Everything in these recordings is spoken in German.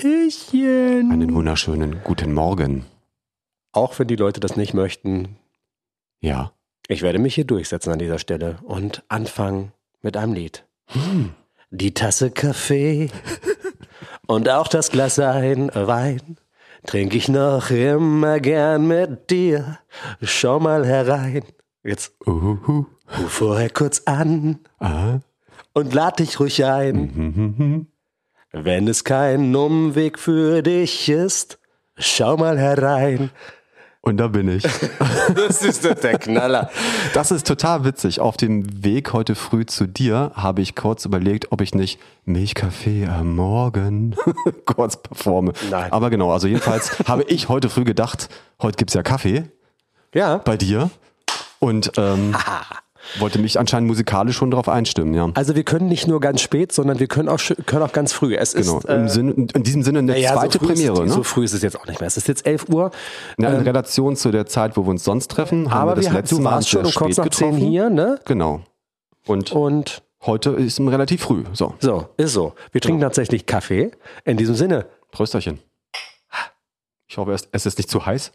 Hallöchen. Einen wunderschönen guten Morgen. Auch wenn die Leute das nicht möchten. Ja. Ich werde mich hier durchsetzen an dieser Stelle und anfangen mit einem Lied. Die Tasse Kaffee und auch das Glas Wein trinke ich noch immer gern mit dir. Schau mal herein. Jetzt ruf vorher kurz an und lad dich ruhig ein. Wenn es kein Umweg für dich ist, schau mal herein. Und da bin ich. Das ist doch der Knaller. Das ist total witzig. Auf dem Weg heute früh zu dir habe ich kurz überlegt, ob ich nicht Milchkaffee am Morgen kurz performe. Nein. Aber genau, also jedenfalls habe ich heute früh gedacht, heute gibt's ja Kaffee Ja. bei dir. Und wollte mich anscheinend musikalisch schon darauf einstimmen, ja. Also wir können nicht nur ganz spät, sondern wir können auch ganz früh. Es Genau, ist, in diesem Sinne eine zweite so Premiere. So Ne? früh ist es jetzt auch nicht mehr. Es ist jetzt 11 Uhr. In Relation zu der Zeit, wo wir uns sonst treffen, haben Aber wir das letzte du Mal warst schon sehr um kurz spät nach 10 getroffen. hier, ne? Genau. Und heute ist es relativ früh. So, Ist so. Wir trinken tatsächlich Kaffee. In diesem Sinne. Prösterchen. Ich hoffe, es ist nicht zu heiß.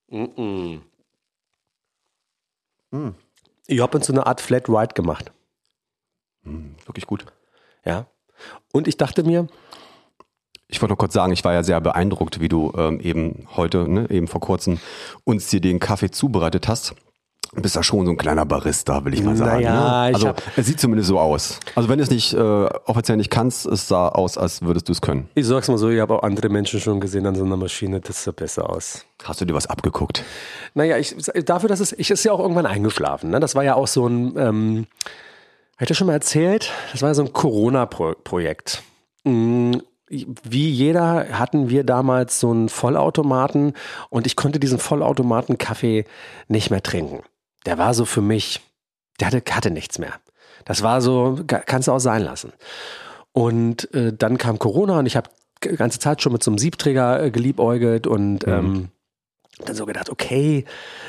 Ich habe uns so eine Art Flat White gemacht. Wirklich gut. Ja. Und ich dachte mir, Ich wollte noch kurz sagen, ich war ja sehr beeindruckt, wie du eben heute, eben vor kurzem, uns dir den Kaffee zubereitet hast. Du bist ja schon so ein kleiner Barista, will ich mal sagen. Naja, ne? ich Also hab- es sieht zumindest so aus. Also wenn du es nicht offiziell nicht kannst, es sah aus, als würdest du es können. ich sag's mal so, ich habe auch andere Menschen schon gesehen an so einer Maschine, das sah besser aus. Hast du dir was abgeguckt? Naja, dafür, dass ich ist ja auch irgendwann eingeschlafen. Ne? Das war ja auch so ein, hätte ich schon mal erzählt, das war ja so ein Corona-Projekt. Wie jeder hatten wir damals so einen Vollautomaten und ich konnte diesen Vollautomaten Kaffee nicht mehr trinken. Der war so für mich, der hatte nichts mehr. Das war so, kannst du auch sein lassen. Und dann kam Corona und ich habe die ganze Zeit schon mit so einem Siebträger geliebäugelt und dann so gedacht, okay,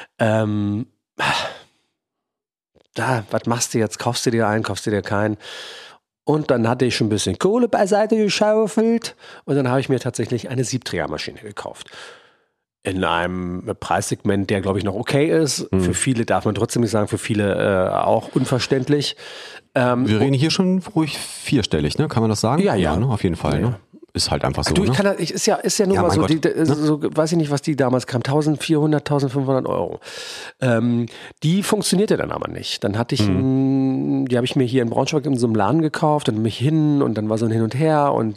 was machst du jetzt? Kaufst du dir einen, kaufst du dir keinen? Und dann hatte ich schon ein bisschen Kohle beiseite geschaufelt und dann habe ich mir tatsächlich eine Siebträgermaschine gekauft. In einem Preissegment, der glaube ich noch okay ist. Für viele darf man trotzdem nicht sagen, für viele auch unverständlich. Wir reden hier schon ruhig vierstellig, ne? Kann man das sagen? Ja. Ne? Auf jeden Fall. Ja. Ne? Ist halt einfach so. Du, ne? ist ja nur Ja, mal mein so, Gott, so, weiß ich nicht, was die damals kam, 1400, 1500 Euro. Die funktionierte dann aber nicht. Dann hatte ich, die habe ich mir hier in Braunschweig in so einem Laden gekauft und mich hin und dann war so ein Hin und Her und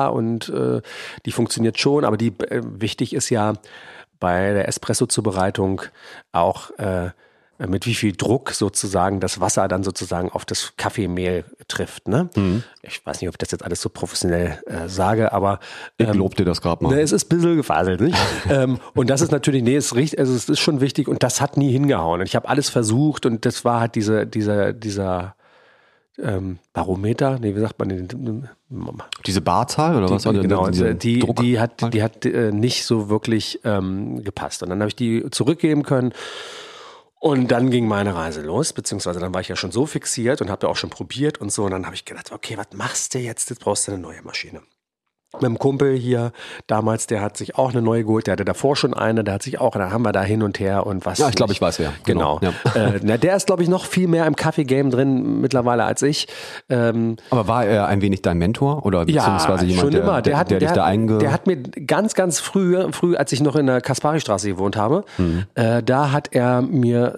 die funktioniert schon, aber die wichtig ist ja bei der Espresso-Zubereitung auch mit wie viel Druck sozusagen das Wasser dann sozusagen auf das Kaffeemehl trifft. Ne? Ich weiß nicht, ob ich das jetzt alles so professionell sage, aber Ich lob dir das gerade mal. ne, es ist ein bisschen gefaselt. Nicht? Und das ist natürlich, es ist schon wichtig und das hat nie hingehauen. Und ich habe alles versucht und das war halt dieser Barometer, nee, wie sagt man den? Diese Barzahl oder was? Genau, Diese die Druck- hat nicht so wirklich gepasst. Und dann habe ich die zurückgeben können. Und dann ging meine Reise los, beziehungsweise dann war ich ja schon so fixiert und habe ja auch schon probiert und so. Und dann habe ich gedacht, okay, was machst du jetzt? Jetzt brauchst du eine neue Maschine. Mit dem Kumpel hier damals, der hat sich auch eine neue geholt, der hatte davor schon eine, der hat sich auch, da haben wir da hin und her und was. Ja, ich glaube, ich weiß wer. Genau. Ja. Der ist, glaube ich, noch viel mehr im Kaffee-Game drin mittlerweile als ich. Aber war er ein wenig dein Mentor oder beziehungsweise jemand, schon immer. der dich da Der hat mir ganz früh, als ich noch in der Kaspari-Straße gewohnt habe, da hat er mir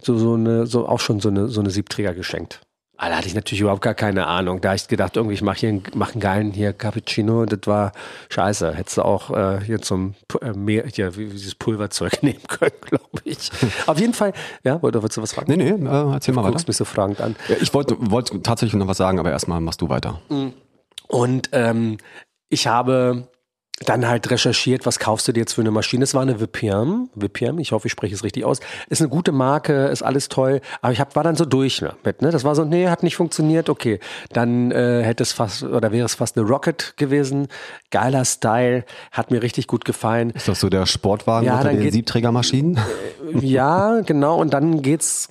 auch schon so eine Siebträger geschenkt. Da hatte ich natürlich überhaupt gar keine Ahnung. Da habe ich gedacht, irgendwie, ich mache einen geilen hier Cappuccino. Das war scheiße. Hättest du auch hier zum dieses Pulverzeug nehmen können, glaube ich. Auf jeden Fall, ja, wolltest du was fragen? Nee, erzähl mal Du weiter. guckst mich so fragend an. Ja, ich wollte tatsächlich noch was sagen, aber erstmal machst du weiter. Und ich habe dann halt recherchiert, was kaufst du dir jetzt für eine Maschine? Es war eine Vipirm, ich hoffe, ich spreche es richtig aus. Ist eine gute Marke, ist alles toll, aber war dann so durch mit, ne? Das war so, nee, hat nicht funktioniert, okay. Dann wäre es fast eine Rocket gewesen. Geiler Style, hat mir richtig gut gefallen. Ist das so der Sportwagen Ja, unter dann den Siebträgermaschinen? Ja, genau. Und dann ging's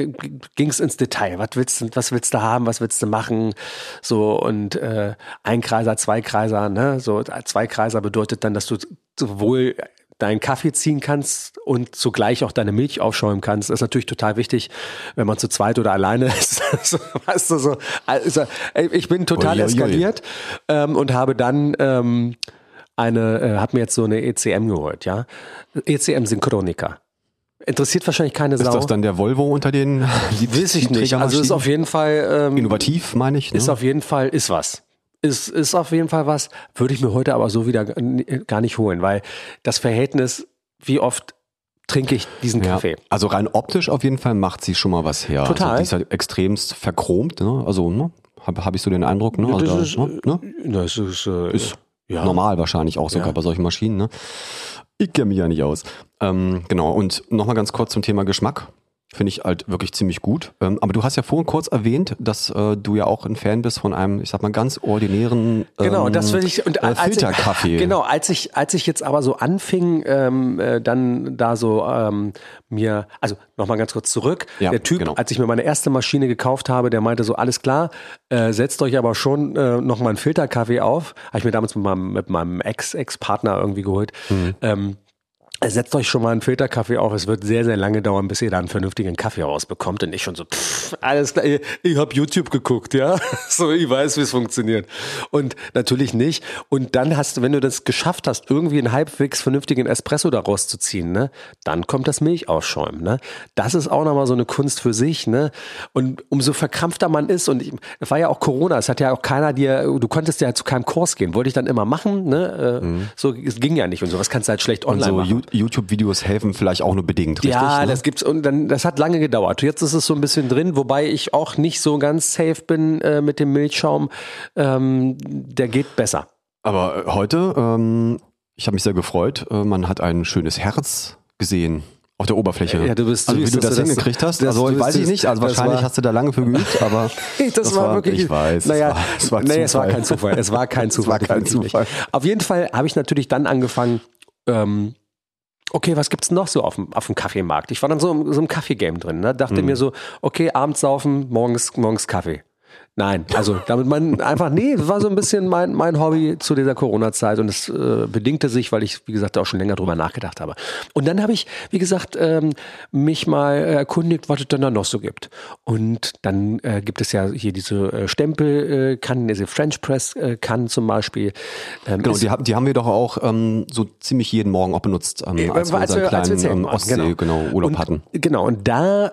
ins Detail. Was willst du haben? Was willst du machen? So und Einkreiser, Zweikreiser, ne? So Zweikreiser bedeutet dann, dass du sowohl deinen Kaffee ziehen kannst und zugleich auch deine Milch aufschäumen kannst. Das ist natürlich total wichtig, wenn man zu zweit oder alleine ist. So, weißt du, so, also, ich bin total eskaliert und habe dann habe mir jetzt so eine ECM geholt, ja. ECM Synchronica. Interessiert wahrscheinlich keine Sau. Ist das dann der Volvo unter den Weiß ich nicht. Also ist auf jeden Fall innovativ, meine ich. Ne? Ist auf jeden Fall was. Ist auf jeden Fall was. Würde ich mir heute aber so wieder gar nicht holen, weil das Verhältnis, wie oft trinke ich diesen Kaffee. Also rein optisch auf jeden Fall macht sie schon mal was her. Total. Also die ist halt extremst verchromt. Ne? Also hab ich so den Eindruck. Ne? Das ist normal wahrscheinlich auch sogar bei solchen Maschinen. Ne? Ich kenne mich ja nicht aus. Genau, und nochmal ganz kurz zum Thema Geschmack. Finde ich halt wirklich ziemlich gut. Aber du hast ja vorhin kurz erwähnt, dass du ja auch ein Fan bist von einem, ich sag mal, ganz ordinären das will ich, und Filterkaffee. Genau, als ich jetzt aber so anfing, dann da so also nochmal ganz kurz zurück. Ja, der Typ, als ich mir meine erste Maschine gekauft habe, der meinte so, alles klar, setzt euch aber schon nochmal einen Filterkaffee auf. Habe ich mir damals mit meinem Ex-Partner irgendwie geholt. Setzt euch schon mal einen Filterkaffee auf. Es wird sehr, sehr lange dauern, bis ihr da einen vernünftigen Kaffee rausbekommt. Und ich schon so, alles klar, ich habe YouTube geguckt, ja. So, ich weiß, wie es funktioniert. Und natürlich nicht. Und dann wenn du das geschafft hast, irgendwie einen halbwegs vernünftigen Espresso daraus zu ziehen, ne, dann kommt das Milchausschäumen, ne. Das ist auch nochmal so eine Kunst für sich, ne. Und umso verkrampfter man ist, und es war ja auch Corona, es hat ja auch keiner du konntest ja zu keinem Kurs gehen. Wollte ich dann immer machen, ne. So, es ging ja nicht und sowas kannst du halt schlecht online machen. YouTube-Videos helfen vielleicht auch nur bedingt, richtig? Ja, ne? das gibt's, und dann, das hat lange gedauert. Jetzt ist es so ein bisschen drin, wobei ich auch nicht so ganz safe bin mit dem Milchschaum. Der geht besser. Aber heute, ich habe mich sehr gefreut, man hat ein schönes Herz gesehen auf der Oberfläche. Ja, du bist süß, wie du das hingekriegt hast. Also weiß ich nicht, also wahrscheinlich hast du da lange für geübt, aber das war wirklich, ich weiß, es war kein Zufall. Es war kein Zufall. Auf jeden Fall habe ich natürlich dann angefangen, okay, was gibt's noch so auf dem Kaffeemarkt? Ich war dann so im Kaffee-Game drin, ne? Dachte mir so, okay, abends saufen, morgens Kaffee. Nein, also damit das war so ein bisschen mein Hobby zu dieser Corona-Zeit, und es bedingte sich, weil ich, wie gesagt, auch schon länger drüber nachgedacht habe. Und dann habe ich, wie gesagt, mich mal erkundigt, was es denn da noch so gibt. Und dann gibt es ja hier diese Stempelkannen, diese French Press Kannen zum Beispiel. Genau, die haben wir doch auch so ziemlich jeden Morgen auch benutzt, als wir unseren kleinen Ostsee-Urlaub hatten. Genau, und da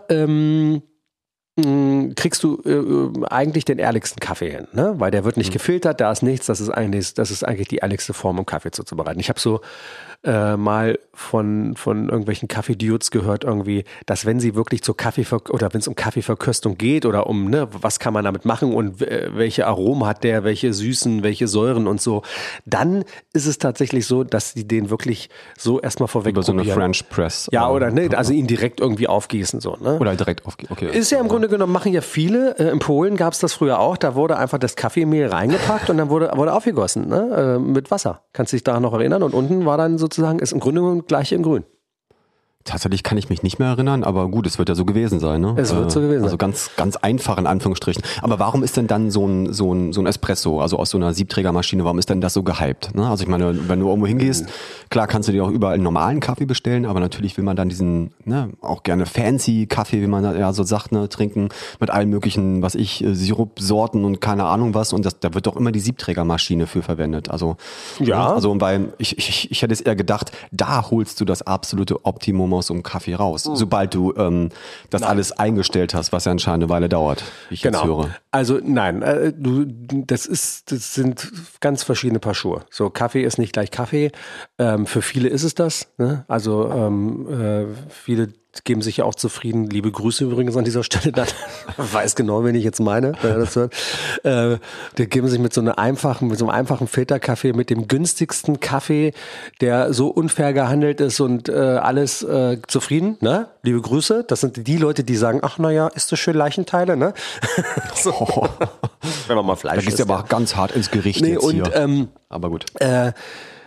kriegst du eigentlich den ehrlichsten Kaffee hin, ne? Weil der wird nicht gefiltert, da ist nichts, das ist eigentlich die ehrlichste Form, um Kaffee zuzubereiten. Ich habe so mal von irgendwelchen Kaffee-Dudes gehört irgendwie, dass wenn sie wirklich wenn es um Kaffeeverköstung geht oder um, ne, was kann man damit machen und welche Aromen hat der, welche Süßen, welche Säuren und so, dann ist es tatsächlich so, dass die den wirklich so erstmal vorweg über so eine French Press. Ja, oder ne, also ihn direkt irgendwie aufgießen, so, ne? Oder direkt aufgießen, okay. Ist ja im Grunde genommen, machen ja viele, in Polen gab es das früher auch, da wurde einfach das Kaffeemehl reingepackt und dann wurde aufgegossen, ne, mit Wasser. Kannst du dich daran noch erinnern? Und unten war dann sozusagen, ist im Grunde genommen gleich in grün. Tatsächlich kann ich mich nicht mehr erinnern, aber gut, es wird ja so gewesen sein, ne? Es wird so gewesen sein. Also ganz, ganz einfach in Anführungsstrichen. Aber warum ist denn dann so ein Espresso, also aus so einer Siebträgermaschine, warum ist denn das so gehypt? Ne? Also ich meine, wenn du irgendwo hingehst, klar kannst du dir auch überall einen normalen Kaffee bestellen, aber natürlich will man dann diesen, ne, auch gerne fancy Kaffee, wie man ja so sagt, ne, trinken mit allen möglichen, Sirupsorten und keine Ahnung was, und da wird doch immer die Siebträgermaschine für verwendet. Also, ja. Ne? Also weil ich hätte es eher gedacht, da holst du das absolute Optimum aus so einem Kaffee raus, sobald du das alles eingestellt hast, was ja anscheinend eine Weile dauert, wie ich jetzt höre. Also nein, das sind ganz verschiedene Paar Schuhe. So, Kaffee ist nicht gleich Kaffee. Für viele ist es das, ne? Also viele geben sich ja auch zufrieden. Liebe Grüße übrigens an dieser Stelle. Dann weiß genau, wen ich jetzt meine, wenn er das hört. Die geben sich mit so einem einfachen Filterkaffee, mit dem günstigsten Kaffee, der so unfair gehandelt ist und alles zufrieden. Ne? Liebe Grüße. Das sind die Leute, die sagen, ach naja, ist das schön Leichenteile, ne? So. Wenn man mal Fleisch isst. Da geht's ja aber ganz hart ins Gericht jetzt und, hier. Aber gut.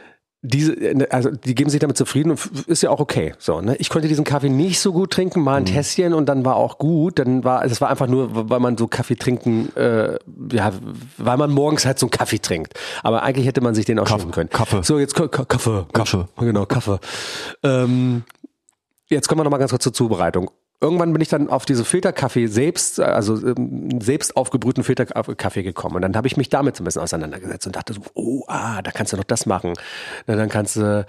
die geben sich damit zufrieden und ist ja auch okay. So, ne? Ich konnte diesen Kaffee nicht so gut trinken, mal ein Tässchen und dann war auch gut. Es war einfach nur, weil man so Kaffee trinken, weil man morgens halt so einen Kaffee trinkt. Aber eigentlich hätte man sich den auch schenken können. Kaffee. So, jetzt Kaffee. Genau, Kaffee. Jetzt kommen wir nochmal ganz kurz zur Zubereitung. Irgendwann bin ich dann auf diese Filterkaffee selbst aufgebrühten Filterkaffee gekommen. Und dann habe ich mich damit so ein bisschen auseinandergesetzt und dachte so, da kannst du noch das machen. Na, dann kannst du,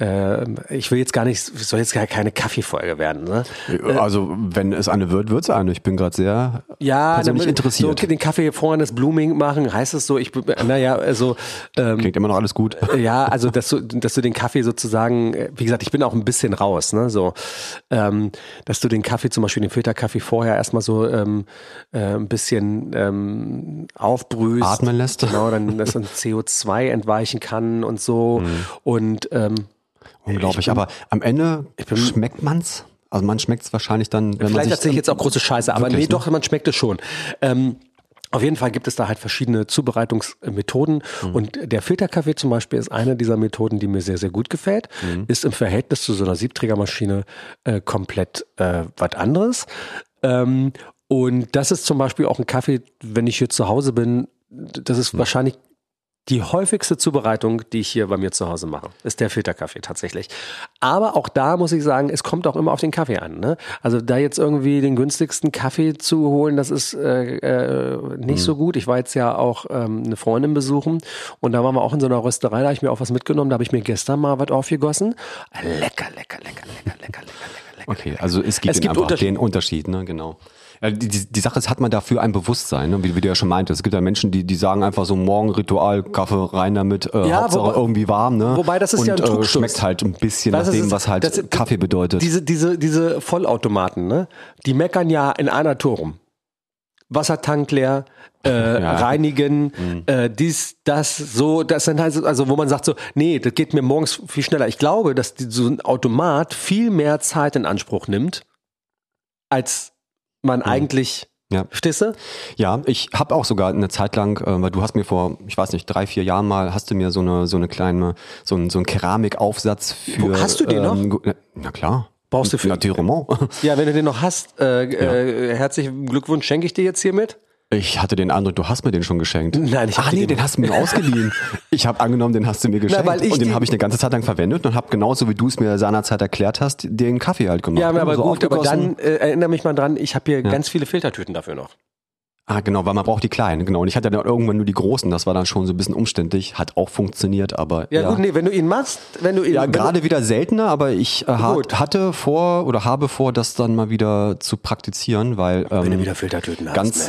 soll jetzt gar keine Kaffeefolge werden. Ne? Also wenn es eine wird, wird es eine. Ich bin gerade sehr persönlich interessiert. So, den Kaffee vorhin das Blooming machen, heißt es so, klingt immer noch alles gut. Ja, also dass du den Kaffee sozusagen, wie gesagt, ich bin auch ein bisschen raus, ne? So, dass du den Kaffee, zum Beispiel den Filterkaffee vorher erstmal so ein bisschen aufbrühst. Atmen lässt. Genau, dass dann CO2 entweichen kann und so. Und unglaublich, aber am Ende schmeckt man's. Also man schmeckt es wahrscheinlich dann, wenn man sich... Vielleicht erzähle ich jetzt auch große Scheiße, aber wirklich, nee, doch, man schmeckt es schon. Auf jeden Fall gibt es da halt verschiedene Zubereitungsmethoden und der Filterkaffee zum Beispiel ist eine dieser Methoden, die mir sehr, sehr gut gefällt, ist im Verhältnis zu so einer Siebträgermaschine komplett was anderes. Und das ist zum Beispiel auch ein Kaffee, wenn ich hier zu Hause bin, das ist wahrscheinlich die häufigste Zubereitung, die ich hier bei mir zu Hause mache, ist der Filterkaffee tatsächlich. Aber auch da muss ich sagen, es kommt auch immer auf den Kaffee an. Ne? Also da jetzt irgendwie den günstigsten Kaffee zu holen, das ist nicht so gut. Ich war jetzt ja auch eine Freundin besuchen und da waren wir auch in so einer Rösterei, da habe ich mir auch was mitgenommen, da habe ich mir gestern mal was aufgegossen. Lecker. Okay, also es gibt einfach den Unterschied, ne? Genau. Ja, die Sache ist, hat man dafür ein Bewusstsein, ne? Wie du ja schon meintest. Es gibt ja Menschen, die sagen einfach so Morgenritual, Kaffee rein damit, Hauptsache irgendwie warm, ne? Wobei das ist ja ein Trugschluss. Schmeckt halt ein bisschen nach dem, was halt Kaffee bedeutet. Diese Vollautomaten, ne? Die meckern ja in einer Tour rum. Wassertank leer, reinigen, das sind halt, also wo man sagt so, nee, das geht mir morgens viel schneller. Ich glaube, dass so ein Automat viel mehr Zeit in Anspruch nimmt, als man eigentlich, verstehst du? Ja, ich habe auch sogar eine Zeit lang, weil du hast mir vor, ich weiß nicht, 3-4 Jahren mal, hast du mir so eine kleine, so einen Keramikaufsatz für... Hast du den noch? Na klar. Brauchst du für... Naturellement. Ja, wenn du den noch hast, herzlichen Glückwunsch schenke ich dir jetzt hiermit. Ich hatte den Eindruck, du hast mir den schon geschenkt. Nein, den hast du mir ausgeliehen. Ich habe angenommen, den hast du mir geschenkt. Und den habe ich eine ganze Zeit lang verwendet und habe genauso, wie du es mir seinerzeit erklärt hast, den Kaffee halt gemacht. Ja, aber so gut, aber dann erinnere mich mal dran, ich habe hier ganz viele Filtertüten dafür noch. Ah, genau, weil man braucht die kleinen, genau. Und ich hatte dann irgendwann nur die großen, das war dann schon so ein bisschen umständlich, hat auch funktioniert, aber gut, nee, wenn du ihn machst, gerade wieder seltener, aber ich habe vor, das dann mal wieder zu praktizieren, weil wenn du wieder Filtertüten hast.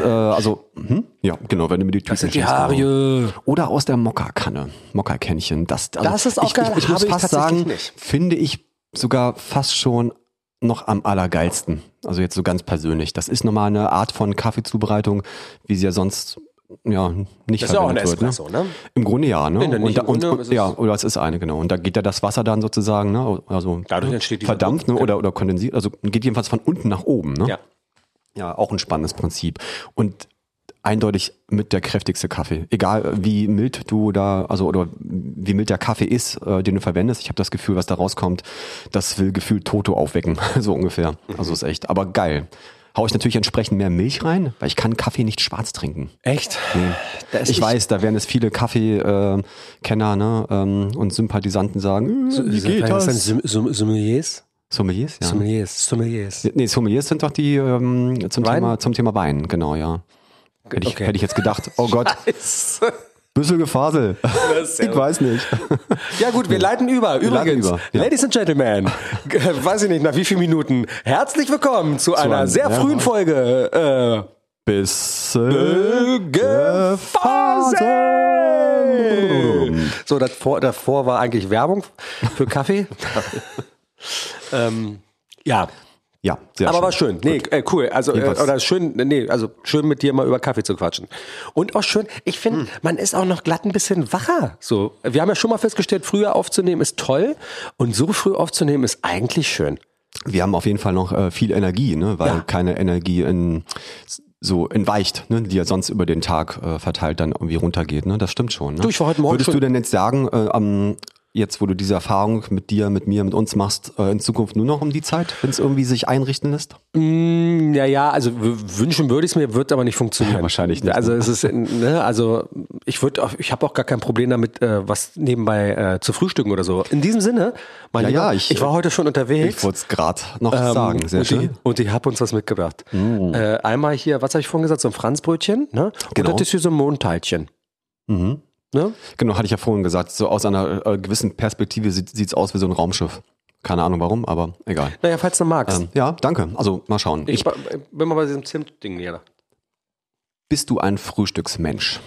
Ja, genau, wenn du mir die Tüten das sind die Haare. Oder aus der Mokka-Kännchen. Das ist auch geil. Ich muss fast sagen, finde ich sogar fast schon noch am allergeilsten. Also jetzt so ganz persönlich. Das ist nochmal eine Art von Kaffeezubereitung, wie sie ja sonst nicht das verwendet wird. Das ist ja auch ein Espresso, ne? Im Grunde ja, ne? Oder es ist eine, genau. Und da geht ja das Wasser dann sozusagen, ne? Also dadurch entsteht verdampft, ne? Oder kondensiert. Also geht jedenfalls von unten nach oben, ne? Ja. Ja, auch ein spannendes Prinzip. Und eindeutig mit der kräftigste Kaffee. Egal wie mild oder wie mild der Kaffee ist, den du verwendest. Ich habe das Gefühl, was da rauskommt, das will gefühlt Toto aufwecken, so ungefähr. Also ist echt, aber geil. Hau ich natürlich entsprechend mehr Milch rein, weil ich kann Kaffee nicht schwarz trinken. Echt? Nee. Ich weiß, da werden es viele Kaffeekenner und Sympathisanten sagen, wie geht das? Das sind Sommeliers? Sommeliers, ja. Sommeliers. Nee, Sommeliers sind doch die zum Thema Wein, genau, ja. Hätte ich jetzt gedacht, oh Gott, bisschen Gefasel. Ich weiß nicht. Ja gut, wir leiten über. Übrigens, Ladies and Gentlemen, weiß ich nicht, nach wie vielen Minuten, herzlich willkommen zu einer sehr frühen Folge. Bisschen Gefasel. So, davor war eigentlich Werbung für Kaffee. Ja, sehr aber schön. War schön. Nee, cool. Also schön mit dir mal über Kaffee zu quatschen. Und auch schön, ich finde, man ist auch noch glatt ein bisschen wacher. So, wir haben ja schon mal festgestellt, früher aufzunehmen ist toll und so früh aufzunehmen ist eigentlich schön. Wir haben auf jeden Fall noch viel Energie, ne, weil keine Energie entweicht, ne, die ja sonst über den Tag verteilt dann irgendwie runtergeht, ne? Das stimmt schon. Ne? Du, ich war heute Morgen Würdest du denn jetzt sagen, jetzt, wo du diese Erfahrung mit dir, mit mir, mit uns machst, in Zukunft nur noch um die Zeit, wenn es irgendwie sich einrichten lässt? Ja, also wünschen würde ich es mir, wird aber nicht funktionieren. Ja, wahrscheinlich nicht. Also es ist, ne, also ich habe auch gar kein Problem damit, was nebenbei zu frühstücken oder so. In diesem Sinne, mein Lieber, ich war heute schon unterwegs. Ich wollte es gerade noch sagen, sehr schön. Und ich habe uns was mitgebracht. Einmal hier, was habe ich vorhin gesagt, so ein Franzbrötchen, ne? Genau. Und das ist hier so ein Mondteilchen. Mhm. Ne? Genau, hatte ich ja vorhin gesagt, so aus einer gewissen Perspektive sieht's aus wie so ein Raumschiff. Keine Ahnung warum, aber egal. Naja, falls du magst. Ja, danke. Also mal schauen. Ich bin mal bei diesem Zimt-Ding näher. Bist du ein Frühstücksmensch?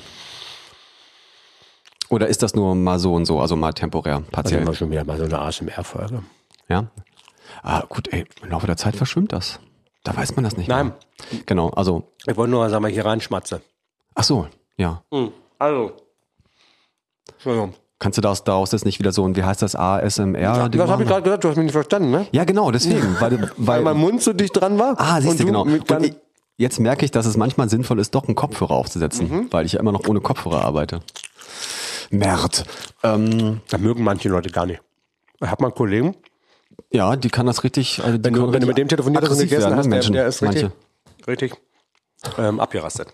Oder ist das nur mal so und so, also mal temporär, partiell? Also schon wieder mal so eine ASMR-Folge. Ja? Gut, im Laufe der Zeit verschwimmt das. Da weiß man das nicht Nein. mehr. Genau, also. Ich wollte nur, sagen wir, hier reinschmatze. Ach so, ja. Also. Entschuldigung. Kannst du daraus jetzt nicht wieder so ein, wie heißt das, ASMR? Das habe ich gerade gehört, du hast mich nicht verstanden, ne? Ja, genau, deswegen. Weil mein Mund so dicht dran war. Siehst du, genau. Und jetzt merke ich, dass es manchmal sinnvoll ist, doch einen Kopfhörer aufzusetzen, weil ich ja immer noch ohne Kopfhörer arbeite. Mert. Da mögen manche Leute gar nicht. Ich habe mal einen Kollegen. Ja, die kann das richtig. Also Wenn du mit dem telefoniert hast und gegessen hast, Menschen, der ist richtig abgerastet.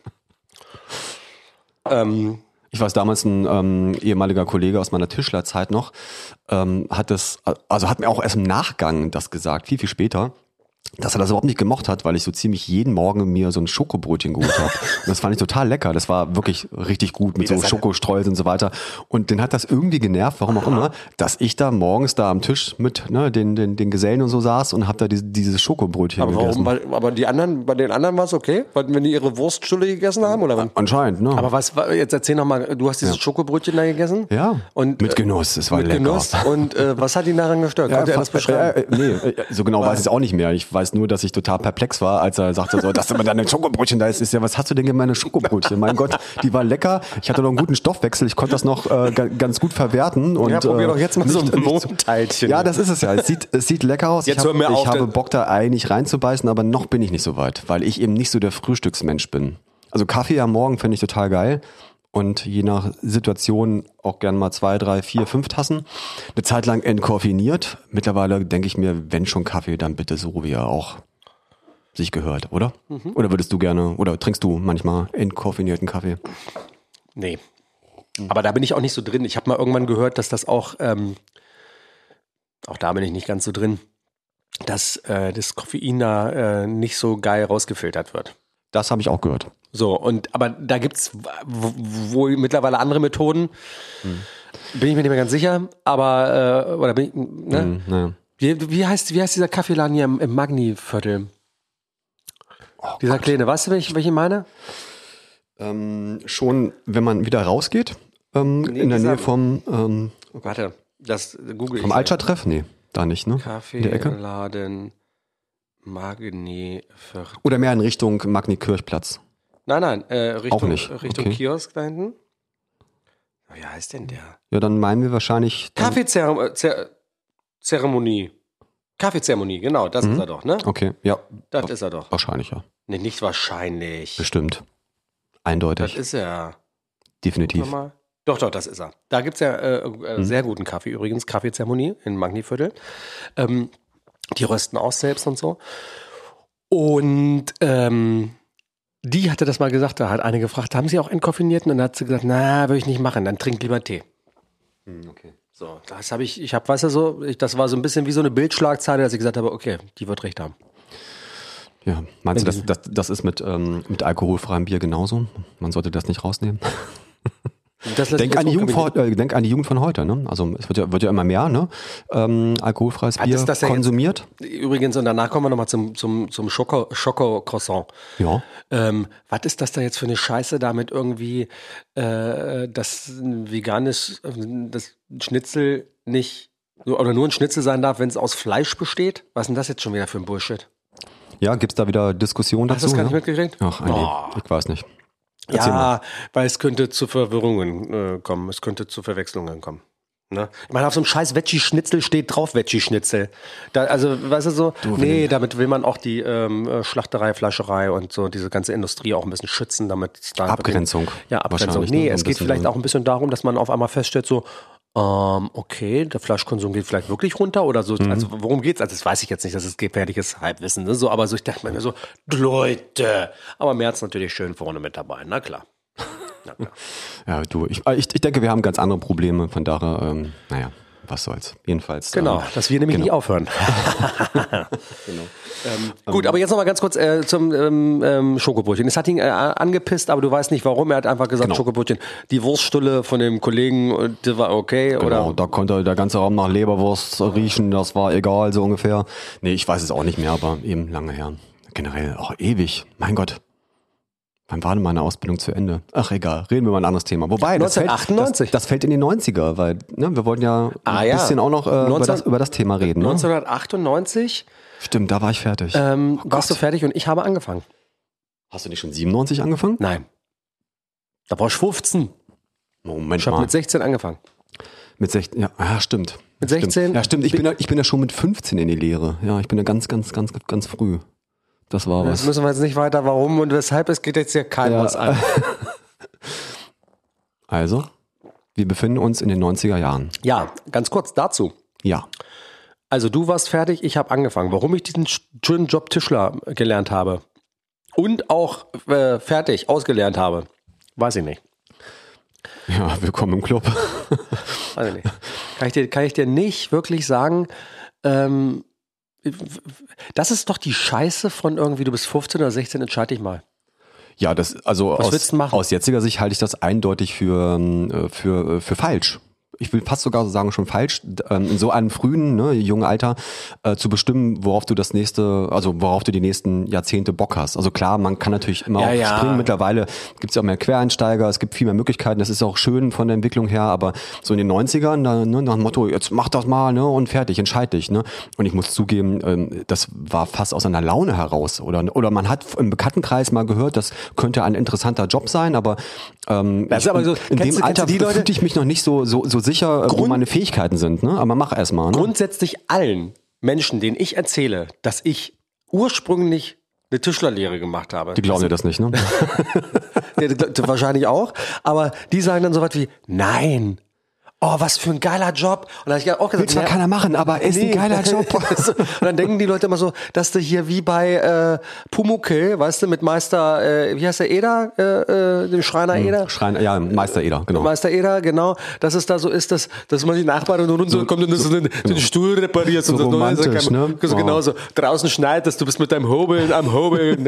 Ich weiß, damals ein ehemaliger Kollege aus meiner Tischlerzeit noch, hat mir auch erst im Nachgang das gesagt, viel, viel später, dass er das überhaupt nicht gemocht hat, weil ich so ziemlich jeden Morgen mir so ein Schokobrötchen geholt habe. Und das fand ich total lecker. Das war wirklich richtig gut mit so Schokostreusel und so weiter. Und den hat das irgendwie genervt, warum auch immer, dass ich da morgens da am Tisch mit den Gesellen und so saß und hab da dieses Schokobrötchen gegessen. Aber bei den anderen war es okay? Wenn die ihre Wurststulle gegessen haben? Oder? Anscheinend, ne? Aber jetzt erzähl nochmal, du hast dieses Schokobrötchen da gegessen? Ja, und, mit Genuss, es war mit lecker. Genuss. Und was hat ihn daran gestört? Konnte er das beschreiben? Nee, so genau weiß ich es auch nicht mehr. Ich weiß nur, dass ich total perplex war, als er sagte, so, dass immer deine Schokobrötchen da ist ja, was hast du denn in meine Schokobrötchen? Mein Gott, die waren lecker. Ich hatte noch einen guten Stoffwechsel. Ich konnte das noch ganz gut verwerten. Und, probier doch jetzt mal so ein Mondteilchen. Ja, das ist es ja. Es sieht lecker aus. Jetzt ich habe Bock, da eigentlich reinzubeißen, aber noch bin ich nicht so weit, weil ich eben nicht so der Frühstücksmensch bin. Also Kaffee am Morgen finde ich total geil. Und je nach Situation auch gern mal 2, 3, 4, 5 Tassen. Eine Zeit lang entkoffeiniert. Mittlerweile denke ich mir, wenn schon Kaffee, dann bitte so, wie er auch sich gehört, oder? Oder würdest du gerne, oder trinkst du manchmal entkoffinierten Kaffee? Nee. Aber da bin ich auch nicht so drin. Ich habe mal irgendwann gehört, dass das auch da bin ich nicht ganz so drin, dass das Koffein da nicht so geil rausgefiltert wird. Das habe ich auch gehört. So, aber da gibt's wohl mittlerweile andere Methoden. Bin ich mir nicht mehr ganz sicher, aber oder bin ich, ne? Naja. Wie heißt dieser Kaffeeladen hier im Magni-Viertel? Dieser kleine, weißt du, welche ich meine? Schon, wenn man wieder rausgeht, in der Nähe vom warte, das google ich. Vom Altstadttreff? Nee, da nicht, ne? Kaffeeladen Magni-Viertel. Oder mehr in Richtung Magni-Kirchplatz. Nein, Richtung, auch nicht. Richtung Okay. Kiosk da hinten. Wie heißt denn der? Ja, dann meinen wir wahrscheinlich... Kaffeezeremonie. Kaffeezeremonie, genau, das ist er doch, ne? Okay, ja. Das ist er doch. Wahrscheinlich, ja. Nee, nicht wahrscheinlich. Bestimmt. Eindeutig. Das ist er. Definitiv. Doch, das ist er. Da gibt's ja sehr guten Kaffee übrigens, Kaffeezeremonie in Magniviertel. Die rösten auch selbst und so. Und die hatte das mal gesagt, da hat eine gefragt, haben Sie auch entkoffinierten? Und dann hat sie gesagt, na, würde ich nicht machen, dann trink lieber Tee. Okay. So, das habe ich weißt du so, das war so ein bisschen wie so eine Bildschlagzeile, dass ich gesagt habe, okay, die wird recht haben. Ja, meinst du, das ist mit alkoholfreiem Bier genauso? Man sollte das nicht rausnehmen? Denk an die Jugend von heute, ne? Also es wird ja immer mehr, ne? Alkoholfreies Bier konsumiert. Übrigens, und danach kommen wir nochmal zum Schoko-Croissant. Ja. Was ist das da jetzt für eine Scheiße, damit irgendwie das veganes das Schnitzel nicht oder nur ein Schnitzel sein darf, wenn es aus Fleisch besteht? Was ist denn das jetzt schon wieder für ein Bullshit? Ja, gibt's da wieder Diskussionen dazu? Hast du das gar nicht mitgekriegt? Ach, ich weiß nicht. Erzähl mal. Weil es könnte zu Verwirrungen kommen. Es könnte zu Verwechslungen kommen. Ne? Ich meine, auf so einem scheiß Veggie-Schnitzel steht drauf Veggie-Schnitzel. Also, weißt du so, damit will man auch die Schlachterei, Fleischerei und so diese ganze Industrie auch ein bisschen schützen, damit es da Abgrenzung. Ja, Abgrenzung. Nee, es geht vielleicht auch ein bisschen darum, dass man auf einmal feststellt, so, Okay, der Fleischkonsum geht vielleicht wirklich runter oder so. Also worum geht's? Also das weiß ich jetzt nicht, das ist gefährliches Halbwissen. Ne? So, aber so, ich dachte mir so, Leute. Aber Merz natürlich schön vorne mit dabei, na klar. Ja, du, ich denke, wir haben ganz andere Probleme, von daher, naja, was soll's. Jedenfalls. Genau, dass wir nämlich nicht aufhören. Gut, aber jetzt nochmal ganz kurz zum Schokobrötchen. Es hat ihn angepisst, aber du weißt nicht warum. Er hat einfach gesagt, Schokobrötchen, die Wurststulle von dem Kollegen, die war okay. Genau, oder? Da konnte der ganze Raum nach Leberwurst riechen, das war egal, so ungefähr. Nee, ich weiß es auch nicht mehr, aber eben lange her. Generell, ewig, mein Gott. Wann war denn meine Ausbildung zu Ende? Ach egal, reden wir mal ein anderes Thema. Wobei, 1998. Das fällt in die 90er, weil wir wollten ja ein bisschen auch noch über das Thema reden. 1998. Stimmt, da war ich fertig. Warst du fertig und ich habe angefangen. Hast du nicht schon 97 angefangen? Nein. Da war ich 15. Moment Ich habe mal. mit 16 angefangen. Mit 16, ja, stimmt. Mit 16? Stimmt. Ja, stimmt. Ich bin ja schon mit 15 in die Lehre. Ja, ich bin ja ganz früh. Das war was. Das müssen wir jetzt nicht weiter, warum und weshalb, es geht jetzt hier keinem was an. Also, wir befinden uns in den 90er Jahren. Ja, ganz kurz dazu. Ja. Also du warst fertig, ich habe angefangen. Warum ich diesen schönen Job Tischler gelernt habe und auch fertig ausgelernt habe, weiß ich nicht. Ja, willkommen im Club. Weiß ich nicht. Kann ich dir nicht wirklich sagen, das ist doch die Scheiße von irgendwie, du bist 15 oder 16, entscheide dich mal. Ja, aus jetziger Sicht halte ich das eindeutig für falsch. Ich will fast sogar sagen schon falsch, in so einem frühen, jungen Alter zu bestimmen, worauf du die nächsten Jahrzehnte Bock hast. Also klar, man kann natürlich immer springen. Mittlerweile gibt es ja auch mehr Quereinsteiger, es gibt viel mehr Möglichkeiten, das ist auch schön von der Entwicklung her, aber so in den 90ern, nach dem Motto, jetzt mach das mal, und fertig, entscheid dich. Ne? Und ich muss zugeben, das war fast aus einer Laune heraus. Oder man hat im Bekanntenkreis mal gehört, das könnte ein interessanter Job sein, aber, in dem Alter fühlte ich mich noch nicht so sicher, wo meine Fähigkeiten sind, ne? Aber mach erst mal. Ne? Grundsätzlich allen Menschen, denen ich erzähle, dass ich ursprünglich eine Tischlerlehre gemacht habe. Die glauben dir das nicht, ne? Wahrscheinlich auch. Aber die sagen dann so was wie, nein. Oh, was für ein geiler Job. Und da habe ich auch gesagt, will zwar keiner machen, aber ist ein geiler Job. Und dann denken die Leute immer so, dass du hier wie bei Pumuckl, weißt du, mit Meister, wie heißt der, Eder? Dem Schreiner Eder? Meister Eder, genau. Meister Eder, genau. Dass es da so ist, dass man die Nachbarn und so kommt und den Stuhl reparierst. So und romantisch, ne? So genau so. Draußen schneidest, du bist mit deinem Hobeln am Hobeln.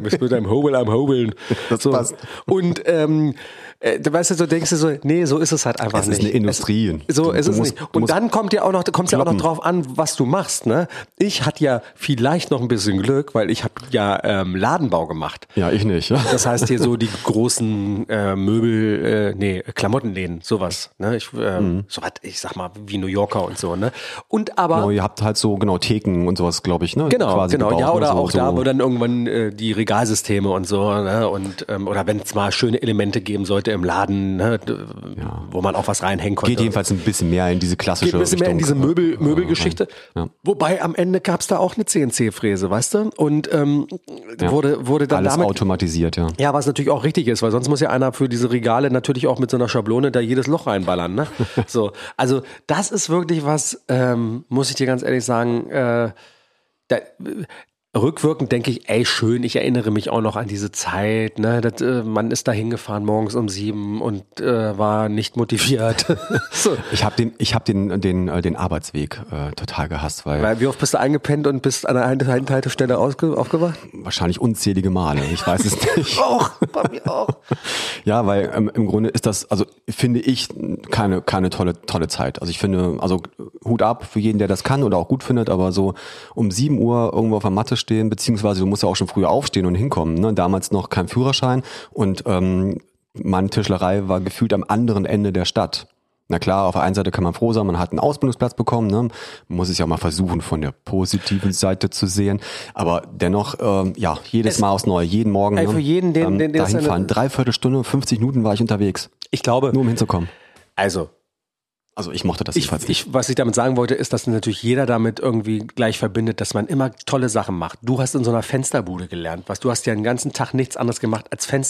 Das so. passt. Und weißt du, so denkst du so, nee, so ist es halt einfach nicht. Es ist eine Industrie. So ist es nicht. Und dann kommt ja auch noch drauf an, was du machst, ne? Ich hatte ja vielleicht noch ein bisschen Glück, weil ich habe ja Ladenbau gemacht. Ja, ich nicht. Das heißt hier so die großen Klamottenläden, sowas, ne? Sowas, ich sag mal, wie New Yorker und so, ne? Und aber. Genau, ihr habt halt so, Theken und sowas, glaube ich, ne? Genau, gebaut, ja, oder so, auch da, wo dann irgendwann die Regalsysteme und so, ne? Und, oder wenn es mal schöne Elemente geben sollte im Laden, ne? Wo man auch was reinhängen konnte. Geht jedenfalls ein bisschen mehr in diese klassische Geht ein bisschen Richtung. mehr in diese Möbelgeschichte. Ja. Wobei am Ende gab es da auch eine CNC-Fräse, weißt du? Und wurde dann alles damit automatisiert, ja. Ja, was natürlich auch richtig ist, weil sonst muss ja einer für diese Regale natürlich auch mit so einer Schablone da jedes Loch reinballern, ne? So, also das ist wirklich was, muss ich dir ganz ehrlich sagen, rückwirkend denke ich, ey, schön, ich erinnere mich auch noch an diese Zeit, ne, man ist da hingefahren morgens um 7 und war nicht motiviert. So. Ich hab den Arbeitsweg total gehasst, weil Wie oft bist du eingepennt und bist an einer Haltestelle aufgewacht? wahrscheinlich unzählige Male, ich weiß es nicht. Auch, bei mir auch. Ja, weil im Grunde ist das, also finde ich, keine tolle Zeit. Also ich finde, also Hut ab für jeden, der das kann oder auch gut findet, aber so um 7 Uhr irgendwo auf der Matte stehen, beziehungsweise du musst ja auch schon früher aufstehen und hinkommen. Ne? Damals noch kein Führerschein und meine Tischlerei war gefühlt am anderen Ende der Stadt. Na klar, auf der einen Seite kann man froh sein, man hat einen Ausbildungsplatz bekommen, ne? Man muss es ja mal versuchen, von der positiven Seite zu sehen, aber dennoch, jedes Mal aufs Neue, jeden Morgen. Für jeden, den da hinfahren, 3/4 Stunde, 50 Minuten war ich unterwegs. Ich glaube. Nur um hinzukommen. Also ich mochte das jedenfalls nicht. Was ich damit sagen wollte, ist, dass natürlich jeder damit irgendwie gleich verbindet, dass man immer tolle Sachen macht. Du hast in so einer Fensterbude gelernt, du hast ja den ganzen Tag nichts anderes gemacht als Fenster.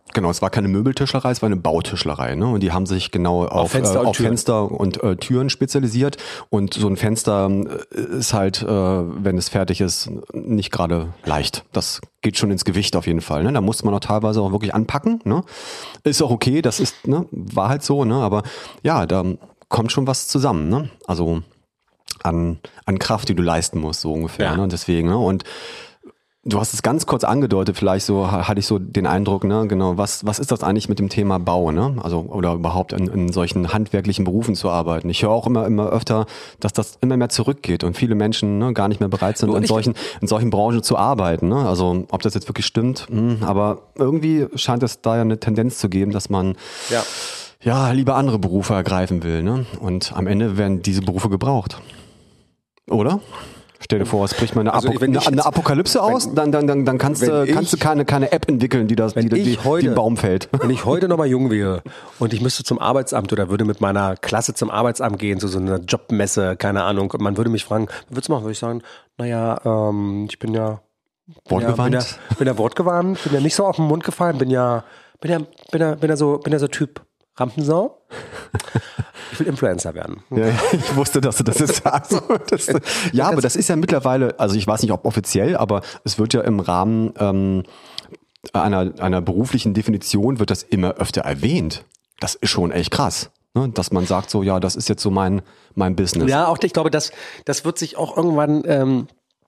Genau, es war keine Möbeltischlerei, es war eine Bautischlerei. Ne? Und die haben sich genau auf Fenster und Türen spezialisiert. Und so ein Fenster ist halt, wenn es fertig ist, nicht gerade leicht. Das geht schon ins Gewicht auf jeden Fall. Ne? Da musste man auch teilweise auch wirklich anpacken. Ne? Ist auch okay, das ist, ne, war halt so. Ne? Aber ja, da kommt schon was zusammen. Ne? Also an Kraft, die du leisten musst, so ungefähr. Ja. Ne? Und deswegen, ne? Und du hast es ganz kurz angedeutet, vielleicht so hatte ich so den Eindruck, ne, genau, was ist das eigentlich mit dem Thema Bau, ne? Also, oder überhaupt in solchen handwerklichen Berufen zu arbeiten. Ich höre auch immer öfter, dass das immer mehr zurückgeht und viele Menschen, ne, gar nicht mehr bereit sind, in solchen Branchen zu arbeiten, ne? Also, ob das jetzt wirklich stimmt, aber irgendwie scheint es da ja eine Tendenz zu geben, dass man ja lieber andere Berufe ergreifen will, ne? Und am Ende werden diese Berufe gebraucht. Oder? Stell dir vor, es bricht mal eine Apokalypse aus, dann kannst du keine App entwickeln, die den Baum fällt. Wenn ich heute noch mal jung wäre und ich müsste zum Arbeitsamt oder würde mit meiner Klasse zum Arbeitsamt gehen, so eine Jobmesse, keine Ahnung, und man würde mich fragen, was würdest du machen? Würde ich sagen, ich bin ja wortgewandt. Bin ja wortgewandt, bin ja nicht so auf den Mund gefallen, bin ja so Typ Rampensau. Ich will Influencer werden. Ja, ich wusste, dass du das jetzt sagst. Aber das ist ja mittlerweile, also ich weiß nicht, ob offiziell, aber es wird ja im Rahmen einer beruflichen Definition wird das immer öfter erwähnt. Das ist schon echt krass, ne? Dass man sagt so, ja, das ist jetzt so mein Business. Ja, auch ich glaube, das wird sich auch irgendwann,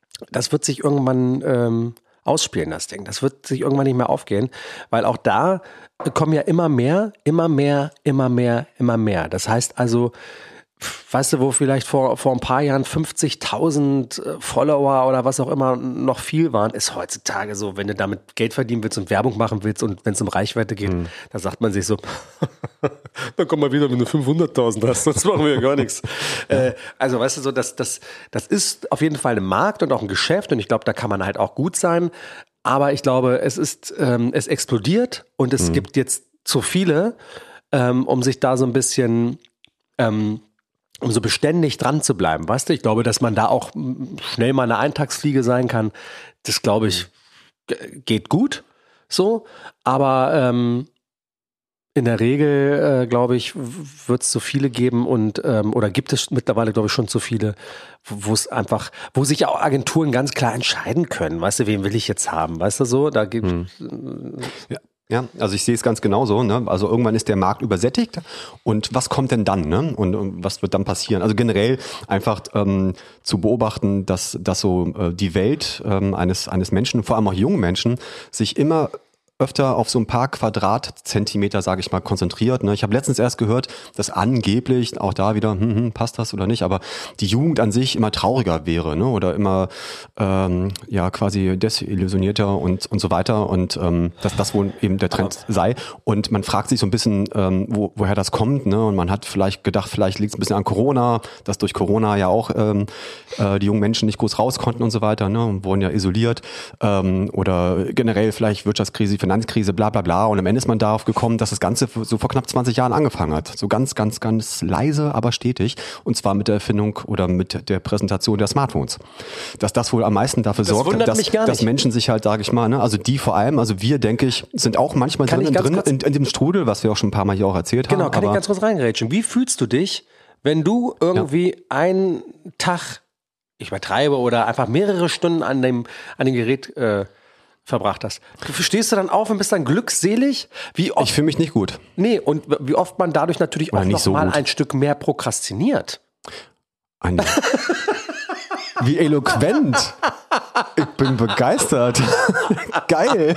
ausspielen, das Ding. Das wird sich irgendwann nicht mehr aufgehen, weil auch da kommen ja immer mehr. Das heißt also, weißt du, wo vielleicht vor ein paar Jahren 50.000 Follower oder was auch immer noch viel waren, ist heutzutage so, wenn du damit Geld verdienen willst und Werbung machen willst und wenn es um Reichweite geht, da sagt man sich so, dann komm mal wieder, wenn du 500.000 hast, sonst machen wir ja gar nichts. Also weißt du, so das ist auf jeden Fall ein Markt und auch ein Geschäft und ich glaube, da kann man halt auch gut sein, aber ich glaube, es explodiert und es gibt jetzt zu viele, um sich da so ein bisschen um so beständig dran zu bleiben, weißt du? Ich glaube, dass man da auch schnell mal eine Eintagsfliege sein kann. Das, glaube ich, geht gut so. Aber in der Regel, glaube ich, wird es zu viele geben und oder gibt es mittlerweile, glaube ich, schon zu viele, wo sich auch Agenturen ganz klar entscheiden können. Weißt du, wen will ich jetzt haben? Weißt du so? Da gibt Ja, also ich sehe es ganz genauso, ne? Also irgendwann ist der Markt übersättigt und was kommt denn dann, ne? Und was wird dann passieren? Also generell einfach zu beobachten, dass so die Welt eines Menschen, vor allem auch jungen Menschen, sich immer öfter auf so ein paar Quadratzentimeter, sage ich mal, konzentriert. Ne? Ich habe letztens erst gehört, dass angeblich, auch da wieder, passt das oder nicht, aber die Jugend an sich immer trauriger wäre, ne? Oder immer quasi desillusionierter und so weiter und dass das wohl eben der Trend sei. Und man fragt sich so ein bisschen, woher das kommt, ne? Und man hat vielleicht gedacht, vielleicht liegt es ein bisschen an Corona, dass durch Corona ja auch die jungen Menschen nicht groß raus konnten und so weiter, ne? Und wurden ja isoliert oder generell vielleicht Wirtschaftskrise, Finanzkrise, bla bla bla. Und am Ende ist man darauf gekommen, dass das Ganze so vor knapp 20 Jahren angefangen hat. So ganz, ganz, ganz leise, aber stetig. Und zwar mit der Erfindung oder mit der Präsentation der Smartphones. Dass das wohl am meisten dafür sorgt, dass Menschen sich halt, sage ich mal, ne, also die vor allem, also wir, denke ich, sind auch manchmal drin in dem Strudel, was wir auch schon ein paar Mal hier auch erzählt haben. Genau, kann ich ganz kurz reingrätschen. Wie fühlst du dich, wenn du irgendwie einen Tag, ich übertreibe, oder einfach mehrere Stunden an dem Gerät verbracht hast? Stehst du dann auf und bist dann glückselig? Wie oft? Ich fühle mich nicht gut. Nee, und wie oft man dadurch natürlich auch noch mal ein Stück mehr prokrastiniert. Wie eloquent. Ich bin begeistert. Geil.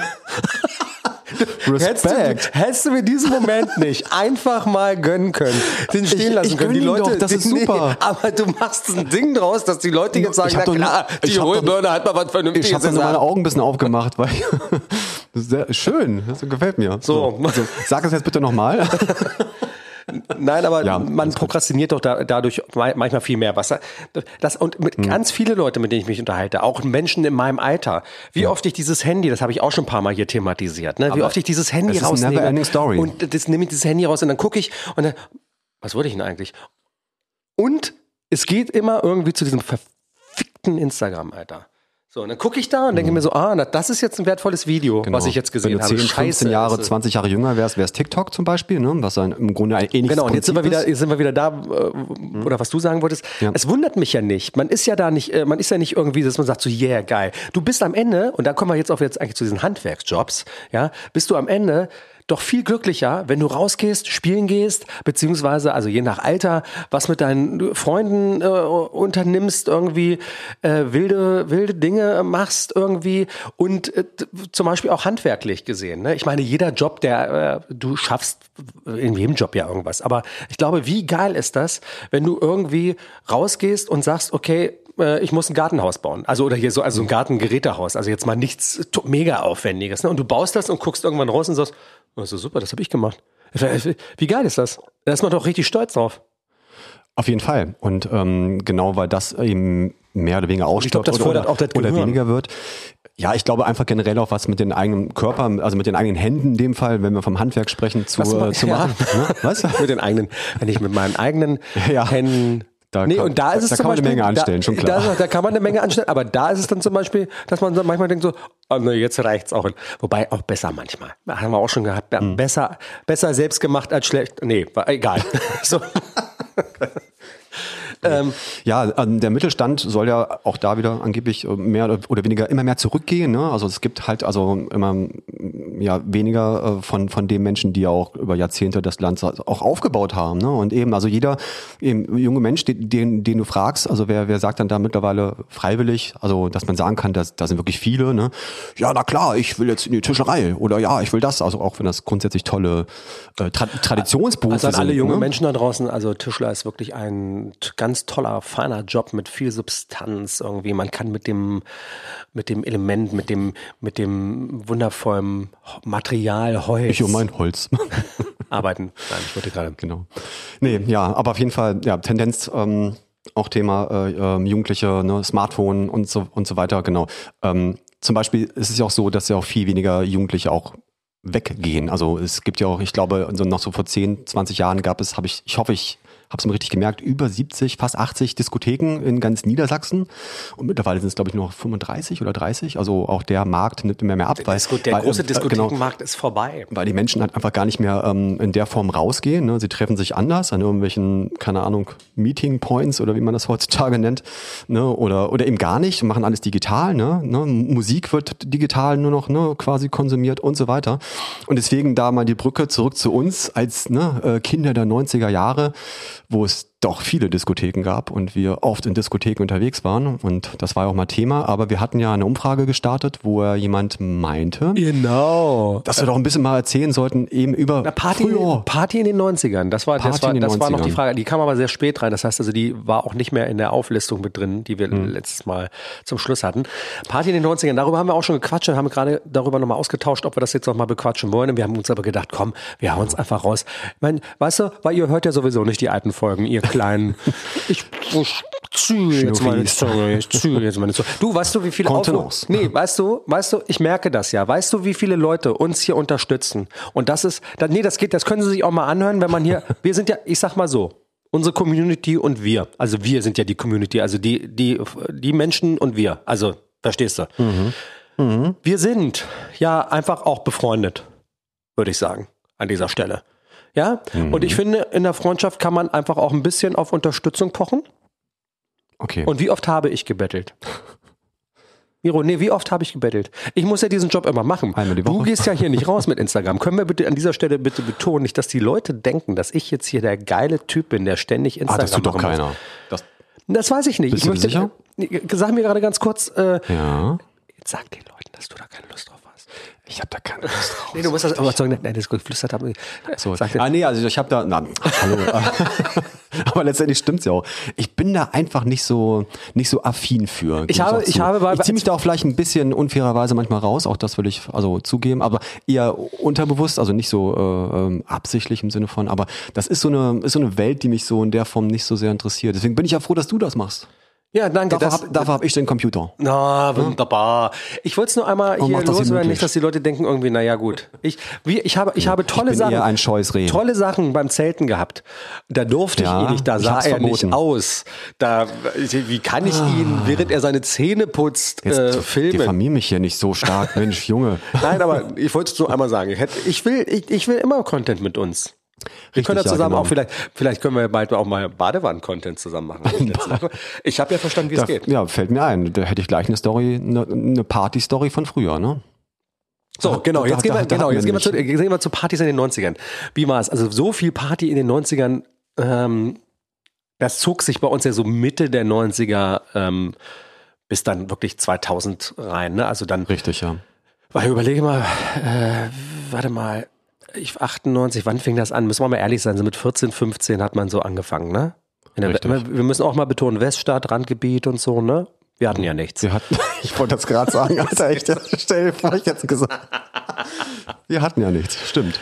Respekt. Hättest du mir diesen Moment nicht einfach mal gönnen können, den stehen lassen können. Die Leute, doch, das ist super. Aber du machst ein Ding draus, dass die Leute jetzt sagen, na klar, die Hohlbirne hat mal was Vernünftiges gesagt. Ich habe nur meine Augen ein bisschen aufgemacht, weil sehr schön, das gefällt mir. So. Also, sag es jetzt bitte nochmal. Nein, aber man prokrastiniert doch dadurch manchmal viel mehr. Und mit ganz viele Leute, mit denen ich mich unterhalte, auch Menschen in meinem Alter, wie oft ich dieses Handy, das habe ich auch schon ein paar Mal hier thematisiert, ne? Wie oft ich dieses Handy rausnehme. Never-ending Story. Und das nehme ich dieses Handy raus und dann gucke ich und dann, was wollte ich denn eigentlich? Und es geht immer irgendwie zu diesem verfickten Instagram, Alter. So, und dann gucke ich da und denke mir so, das ist jetzt ein wertvolles Video, was ich jetzt gesehen habe. Wenn du 10, 15 Jahre, 20 Jahre jünger wärst TikTok zum Beispiel, ne? Was dann im Grunde ähnliches Genau, und jetzt sind wir wieder da, Mhm. oder was du sagen wolltest. Ja. Es wundert mich ja nicht. Man ist ja nicht irgendwie, dass man sagt so, yeah, geil. Du bist am Ende, und da kommen wir jetzt eigentlich zu diesen Handwerksjobs, ja, bist du am Ende doch viel glücklicher, wenn du rausgehst, spielen gehst, beziehungsweise, also je nach Alter, was mit deinen Freunden unternimmst, irgendwie wilde Dinge machst irgendwie und zum Beispiel auch handwerklich gesehen. Ne? Ich meine, jeder Job, du schaffst in jedem Job ja irgendwas. Aber ich glaube, wie geil ist das, wenn du irgendwie rausgehst und sagst, okay, ich muss ein Gartenhaus bauen. Also ein Gartengerätehaus. Also jetzt mal nichts mega Aufwendiges. Ne? Und du baust das und guckst irgendwann raus und sagst, das ist super, das habe ich gemacht. Wie geil ist das? Da ist man doch richtig stolz drauf. Auf jeden Fall. Und genau, weil das eben mehr oder weniger ausstirbt oder weniger wird. Ja, ich glaube einfach generell auch was mit den eigenen Körper, also mit den eigenen Händen in dem Fall, wenn wir vom Handwerk sprechen, zu machen. Ne? Was? Mit den eigenen, wenn ich mit meinen eigenen Händen... Da kann man eine Menge anstellen, schon klar. Da kann man eine Menge anstellen, aber da ist es dann zum Beispiel, dass man manchmal denkt so, jetzt reicht's auch. Wobei auch besser manchmal. Haben wir auch schon gehabt. Besser selbst gemacht als schlecht. Nee, war egal. So. Der Mittelstand soll ja auch da wieder angeblich mehr oder weniger immer mehr zurückgehen. Ne? Also es gibt halt immer weniger von den Menschen, die auch über Jahrzehnte das Land auch aufgebaut haben. Ne? Und eben, also jeder junge Mensch, den du fragst, also wer sagt dann da mittlerweile freiwillig, also dass man sagen kann, da sind wirklich viele, ne? Ja, na klar, ich will jetzt in die Tischlerei oder ja, ich will das, also auch wenn das grundsätzlich tolle Traditionsberufe sind. Also an alle junge Menschen da draußen, also Tischler ist wirklich ein ganz toller, feiner Job mit viel Substanz irgendwie. Man kann mit dem Element, mit dem wundervollen Material Holz. Ich mein Holz. Arbeiten. Nein, ich wollte gerade. Genau. Nee, ja, aber auf jeden Fall, ja, Tendenz, auch Thema Jugendliche, ne, Smartphone und so weiter, genau. Zum Beispiel ist es ja auch so, dass ja auch viel weniger Jugendliche auch weggehen. Also es gibt ja auch, ich glaube, noch so vor 10, 20 Jahren gab es, ich hoffe, ich habe es mir richtig gemerkt, über 70, fast 80 Diskotheken in ganz Niedersachsen. Und mittlerweile sind es, glaube ich, noch 35 oder 30. Also auch der Markt nimmt immer mehr ab. Der große Diskothekenmarkt ist vorbei. Weil die Menschen halt einfach gar nicht mehr in der Form rausgehen. Ne? Sie treffen sich anders an irgendwelchen, keine Ahnung, Meeting Points oder wie man das heutzutage nennt. Ne? Oder eben gar nicht, machen alles digital. Ne? Musik wird digital nur noch quasi konsumiert und so weiter. Und deswegen da mal die Brücke zurück zu uns als Kinder der 90er Jahre, wo es doch viele Diskotheken gab und wir oft in Diskotheken unterwegs waren und das war ja auch mal Thema, aber wir hatten ja eine Umfrage gestartet, wo jemand meinte, genau, dass wir doch ein bisschen mal erzählen sollten eben über Party in den 90ern, das war noch die Frage, die kam aber sehr spät rein, das heißt also, die war auch nicht mehr in der Auflistung mit drin, die wir letztes Mal zum Schluss hatten. Party in den 90ern, darüber haben wir auch schon gequatscht und haben gerade darüber nochmal ausgetauscht, ob wir das jetzt nochmal bequatschen wollen und wir haben uns aber gedacht, komm, wir hauen es einfach raus. Ich meine, weißt du, weil ihr hört ja sowieso nicht die alten Folgen, ihr kleinen, ich züge jetzt meine Zunge. Du, weißt du, wie viele weißt du, ich merke das ja. Weißt du, wie viele Leute uns hier unterstützen? Und das ist, das können Sie sich auch mal anhören, wenn man hier, wir sind ja, ich sag mal so, unsere Community und wir. Also wir sind ja die Community, also die Menschen und wir. Also, verstehst du? Wir sind ja einfach auch befreundet, würde ich sagen, an dieser Stelle. Ja, und ich finde, in der Freundschaft kann man einfach auch ein bisschen auf Unterstützung pochen. Okay. Und wie oft habe ich gebettelt? Miro, wie oft habe ich gebettelt? Ich muss ja diesen Job immer machen. Einmal die Woche. Du gehst ja hier nicht raus mit Instagram. Können wir bitte an dieser Stelle bitte betonen, nicht, dass die Leute denken, dass ich jetzt hier der geile Typ bin, der ständig Instagram das tut doch keiner. Das weiß ich nicht. Bist du sicher? Sag mir gerade ganz kurz. Ja. Jetzt sag den Leuten, dass du da keine Lust drauf hast. Ich habe da keine Lust drauf. Nee, du musst das überzeugen. Nein, das ist gut. Flüstert haben. So. Also ich habe da, hallo. Aber letztendlich stimmt's ja auch. Ich bin da einfach nicht so affin für. Ich ziehe mich da auch vielleicht ein bisschen unfairerweise manchmal raus, auch das will ich also zugeben, aber eher unterbewusst, also nicht so absichtlich im Sinne von, aber das ist so eine Welt, die mich so in der Form nicht so sehr interessiert. Deswegen bin ich ja froh, dass du das machst. Ja, danke. Dafür hab ich den Computer. Na, wunderbar. Ich wollte es nur einmal hier loswerden, nicht, dass die Leute denken irgendwie, naja gut. Ich habe tolle Sachen. Eher ein scheues Reh. Tolle Sachen beim Zelten gehabt. Da durfte ich ihn nicht, da sah er nicht aus. Wie kann ich ihn, während er seine Zähne putzt, filmen? Diffamier mich hier nicht so stark, Mensch, Junge. Nein, aber ich wollte es nur einmal sagen. Ich will immer Content mit uns. Wir können ja zusammen auch vielleicht können wir bald auch mal Badewannen-Content zusammen machen. Ich habe ja verstanden, wie es geht. Ja, fällt mir ein. Da hätte ich gleich eine Story, eine Party-Story von früher, ne? So, genau. Jetzt gehen wir zu Partys in den 90ern. Wie war es? Also so viel Party in den 90ern, das zog sich bei uns ja so Mitte der 90er bis dann wirklich 2000 rein, ne? Also dann. Richtig, ja. Weil überlege mal, warte mal. 98, wann fing das an? Müssen wir mal ehrlich sein, so mit 14, 15 hat man so angefangen, ne? Wir müssen auch mal betonen, Weststadt, Randgebiet und so, ne? Wir hatten ja nichts. Ich wollte das gerade sagen, Alter, echt, stell dir vor, ich jetzt gesagt. Wir hatten ja nichts, stimmt.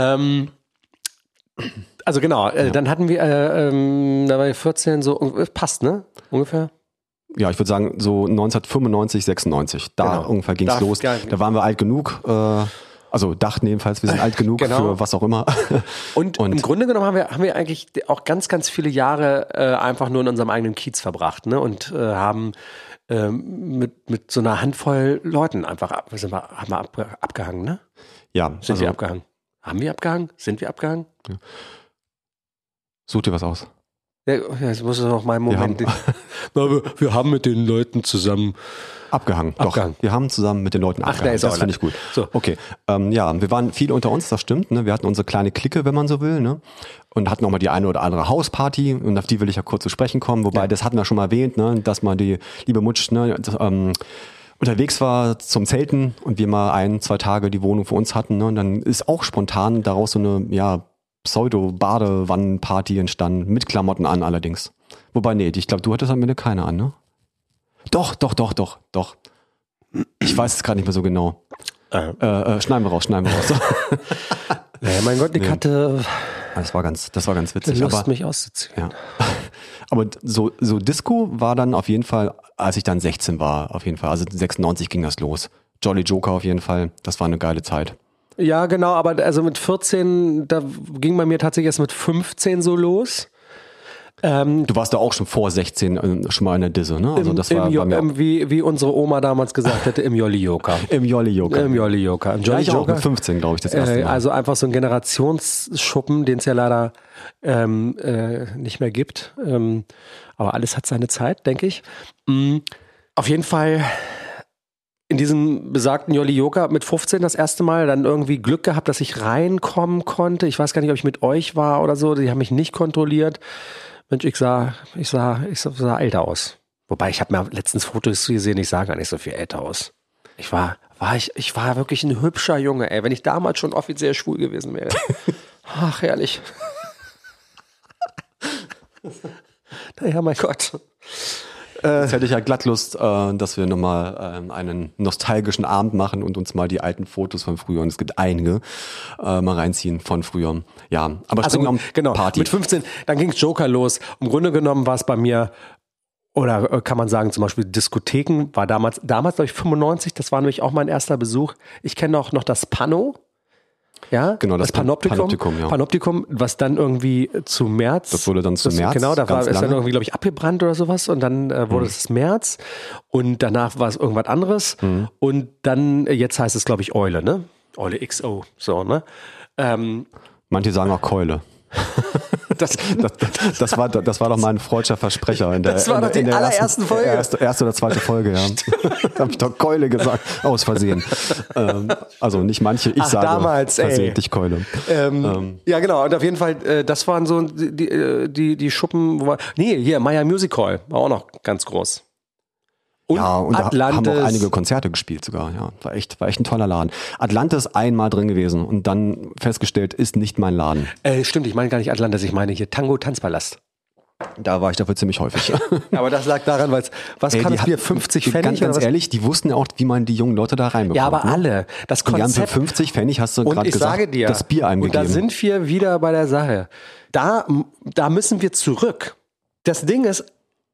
Also genau, dann hatten wir, da war ich 14, so, passt, ne? Ungefähr? Ja, ich würde sagen, so 1995, 96, da ungefähr ging's los. Da waren wir alt genug, also dachten jedenfalls, wir sind alt genug für was auch immer. Und im Grunde genommen haben wir eigentlich auch ganz, ganz viele Jahre einfach nur in unserem eigenen Kiez verbracht, ne? Und haben mit so einer Handvoll Leuten einfach haben wir abgehangen, ne? Ja. Sind wir abgehangen? Haben wir abgehangen? Sind wir abgehangen? Ja. Such dir was aus. Ja, jetzt muss es noch mal einen Moment. Wir haben mit den Leuten zusammen abgehangen. Doch, wir haben zusammen mit den Leuten abgehangen. Das finde ich gut. So. Okay, ja, wir waren viel unter uns, das stimmt. Ne? Wir hatten unsere kleine Clique, wenn man so will, ne? Und hatten auch mal die eine oder andere Hausparty. Und auf die will ich ja kurz zu sprechen kommen. Wobei, das hatten wir schon mal erwähnt, ne? Dass mal die liebe Mutsch unterwegs war zum Zelten und wir mal 1-2 Tage die Wohnung für uns hatten. Ne? Und dann ist auch spontan daraus so eine Pseudo-Badewannenparty entstanden. Mit Klamotten an allerdings. Wobei, nee, ich glaube, du hattest am Ende keine an, ne? Doch. Ich weiß es gerade nicht mehr so genau. Schneiden wir raus. Naja, mein Gott, Nick hatte. Das war ganz witzig. Lust, mich auszuziehen. Ja. Aber so Disco war dann auf jeden Fall, als ich dann 16 war, auf jeden Fall. Also 96 ging das los. Jolly Joker auf jeden Fall. Das war eine geile Zeit. Ja, genau, aber also mit 14, da ging bei mir tatsächlich erst mit 15 so los. Du warst da auch schon vor 16 schon mal in der Disse, ne? Also das war wie unsere Oma damals gesagt hätte, im Jolly-Joker. Im Jolly-Joker. Im Jolly-Joker. Ja, ich auch mit 15, glaube ich, das erste Mal. Also einfach so ein Generationsschuppen, den es ja leider nicht mehr gibt. Aber alles hat seine Zeit, denke ich. Auf jeden Fall in diesem besagten Jolly-Joker mit 15 das erste Mal dann irgendwie Glück gehabt, dass ich reinkommen konnte. Ich weiß gar nicht, ob ich mit euch war oder so. Die haben mich nicht kontrolliert. Mensch, ich sah älter aus. Wobei, ich habe mir letztens Fotos gesehen, ich sah gar nicht so viel älter aus. Ich war wirklich ein hübscher Junge, ey. Wenn ich damals schon offiziell schwul gewesen wäre. Ach, herrlich. Naja, mein Gott. Jetzt hätte ich ja glatt Lust, dass wir nochmal einen nostalgischen Abend machen und uns mal die alten Fotos von früher, und es gibt einige, mal reinziehen von früher. Ja, aber also genau, Party. Mit 15, dann ging's Joker los. Im Grunde genommen war es bei mir, oder kann man sagen, zum Beispiel Diskotheken, war damals glaube ich 95, das war nämlich auch mein erster Besuch. Ich kenne auch noch das Pano. Ja, genau, das Panoptikum, ja. Panoptikum, was dann irgendwie zu März. Das wurde dann zu März. Genau, da ist dann irgendwie, glaube ich, abgebrannt oder sowas und dann wurde es März und danach war es irgendwas anderes und dann, jetzt heißt es, glaube ich, Eule, ne? Eule XO, so, ne? Manche sagen auch Keule. Das war doch mal ein freudscher Versprecher das war doch die allerersten Folge. Erste oder zweite Folge, ja. Da habe ich doch Keule gesagt, aus Versehen. Also nicht manche, ich sage damals, versehentlich Keule. Ja, genau. Und auf jeden Fall, das waren so die Schuppen, hier, Maya Music Hall war auch noch ganz groß. Und ja, und Atlantis. Da haben wir auch einige Konzerte gespielt sogar. Ja, war echt ein toller Laden. Atlantis einmal drin gewesen und dann festgestellt, ist nicht mein Laden. Stimmt, ich meine gar nicht Atlantis, ich meine hier Tango Tanzpalast. Da war ich dafür ziemlich häufig. Aber das lag daran, weil kann es hier 50 Pfennig? Ganz ehrlich, die wussten ja auch, wie man die jungen Leute da reinbekommt. Ja, aber alle. Das Konzept. Die haben für 50 Pfennig, hast du gerade gesagt, sage dir, das Bier eingegeben. Und da sind wir wieder bei der Sache. Da müssen wir zurück. Das Ding ist,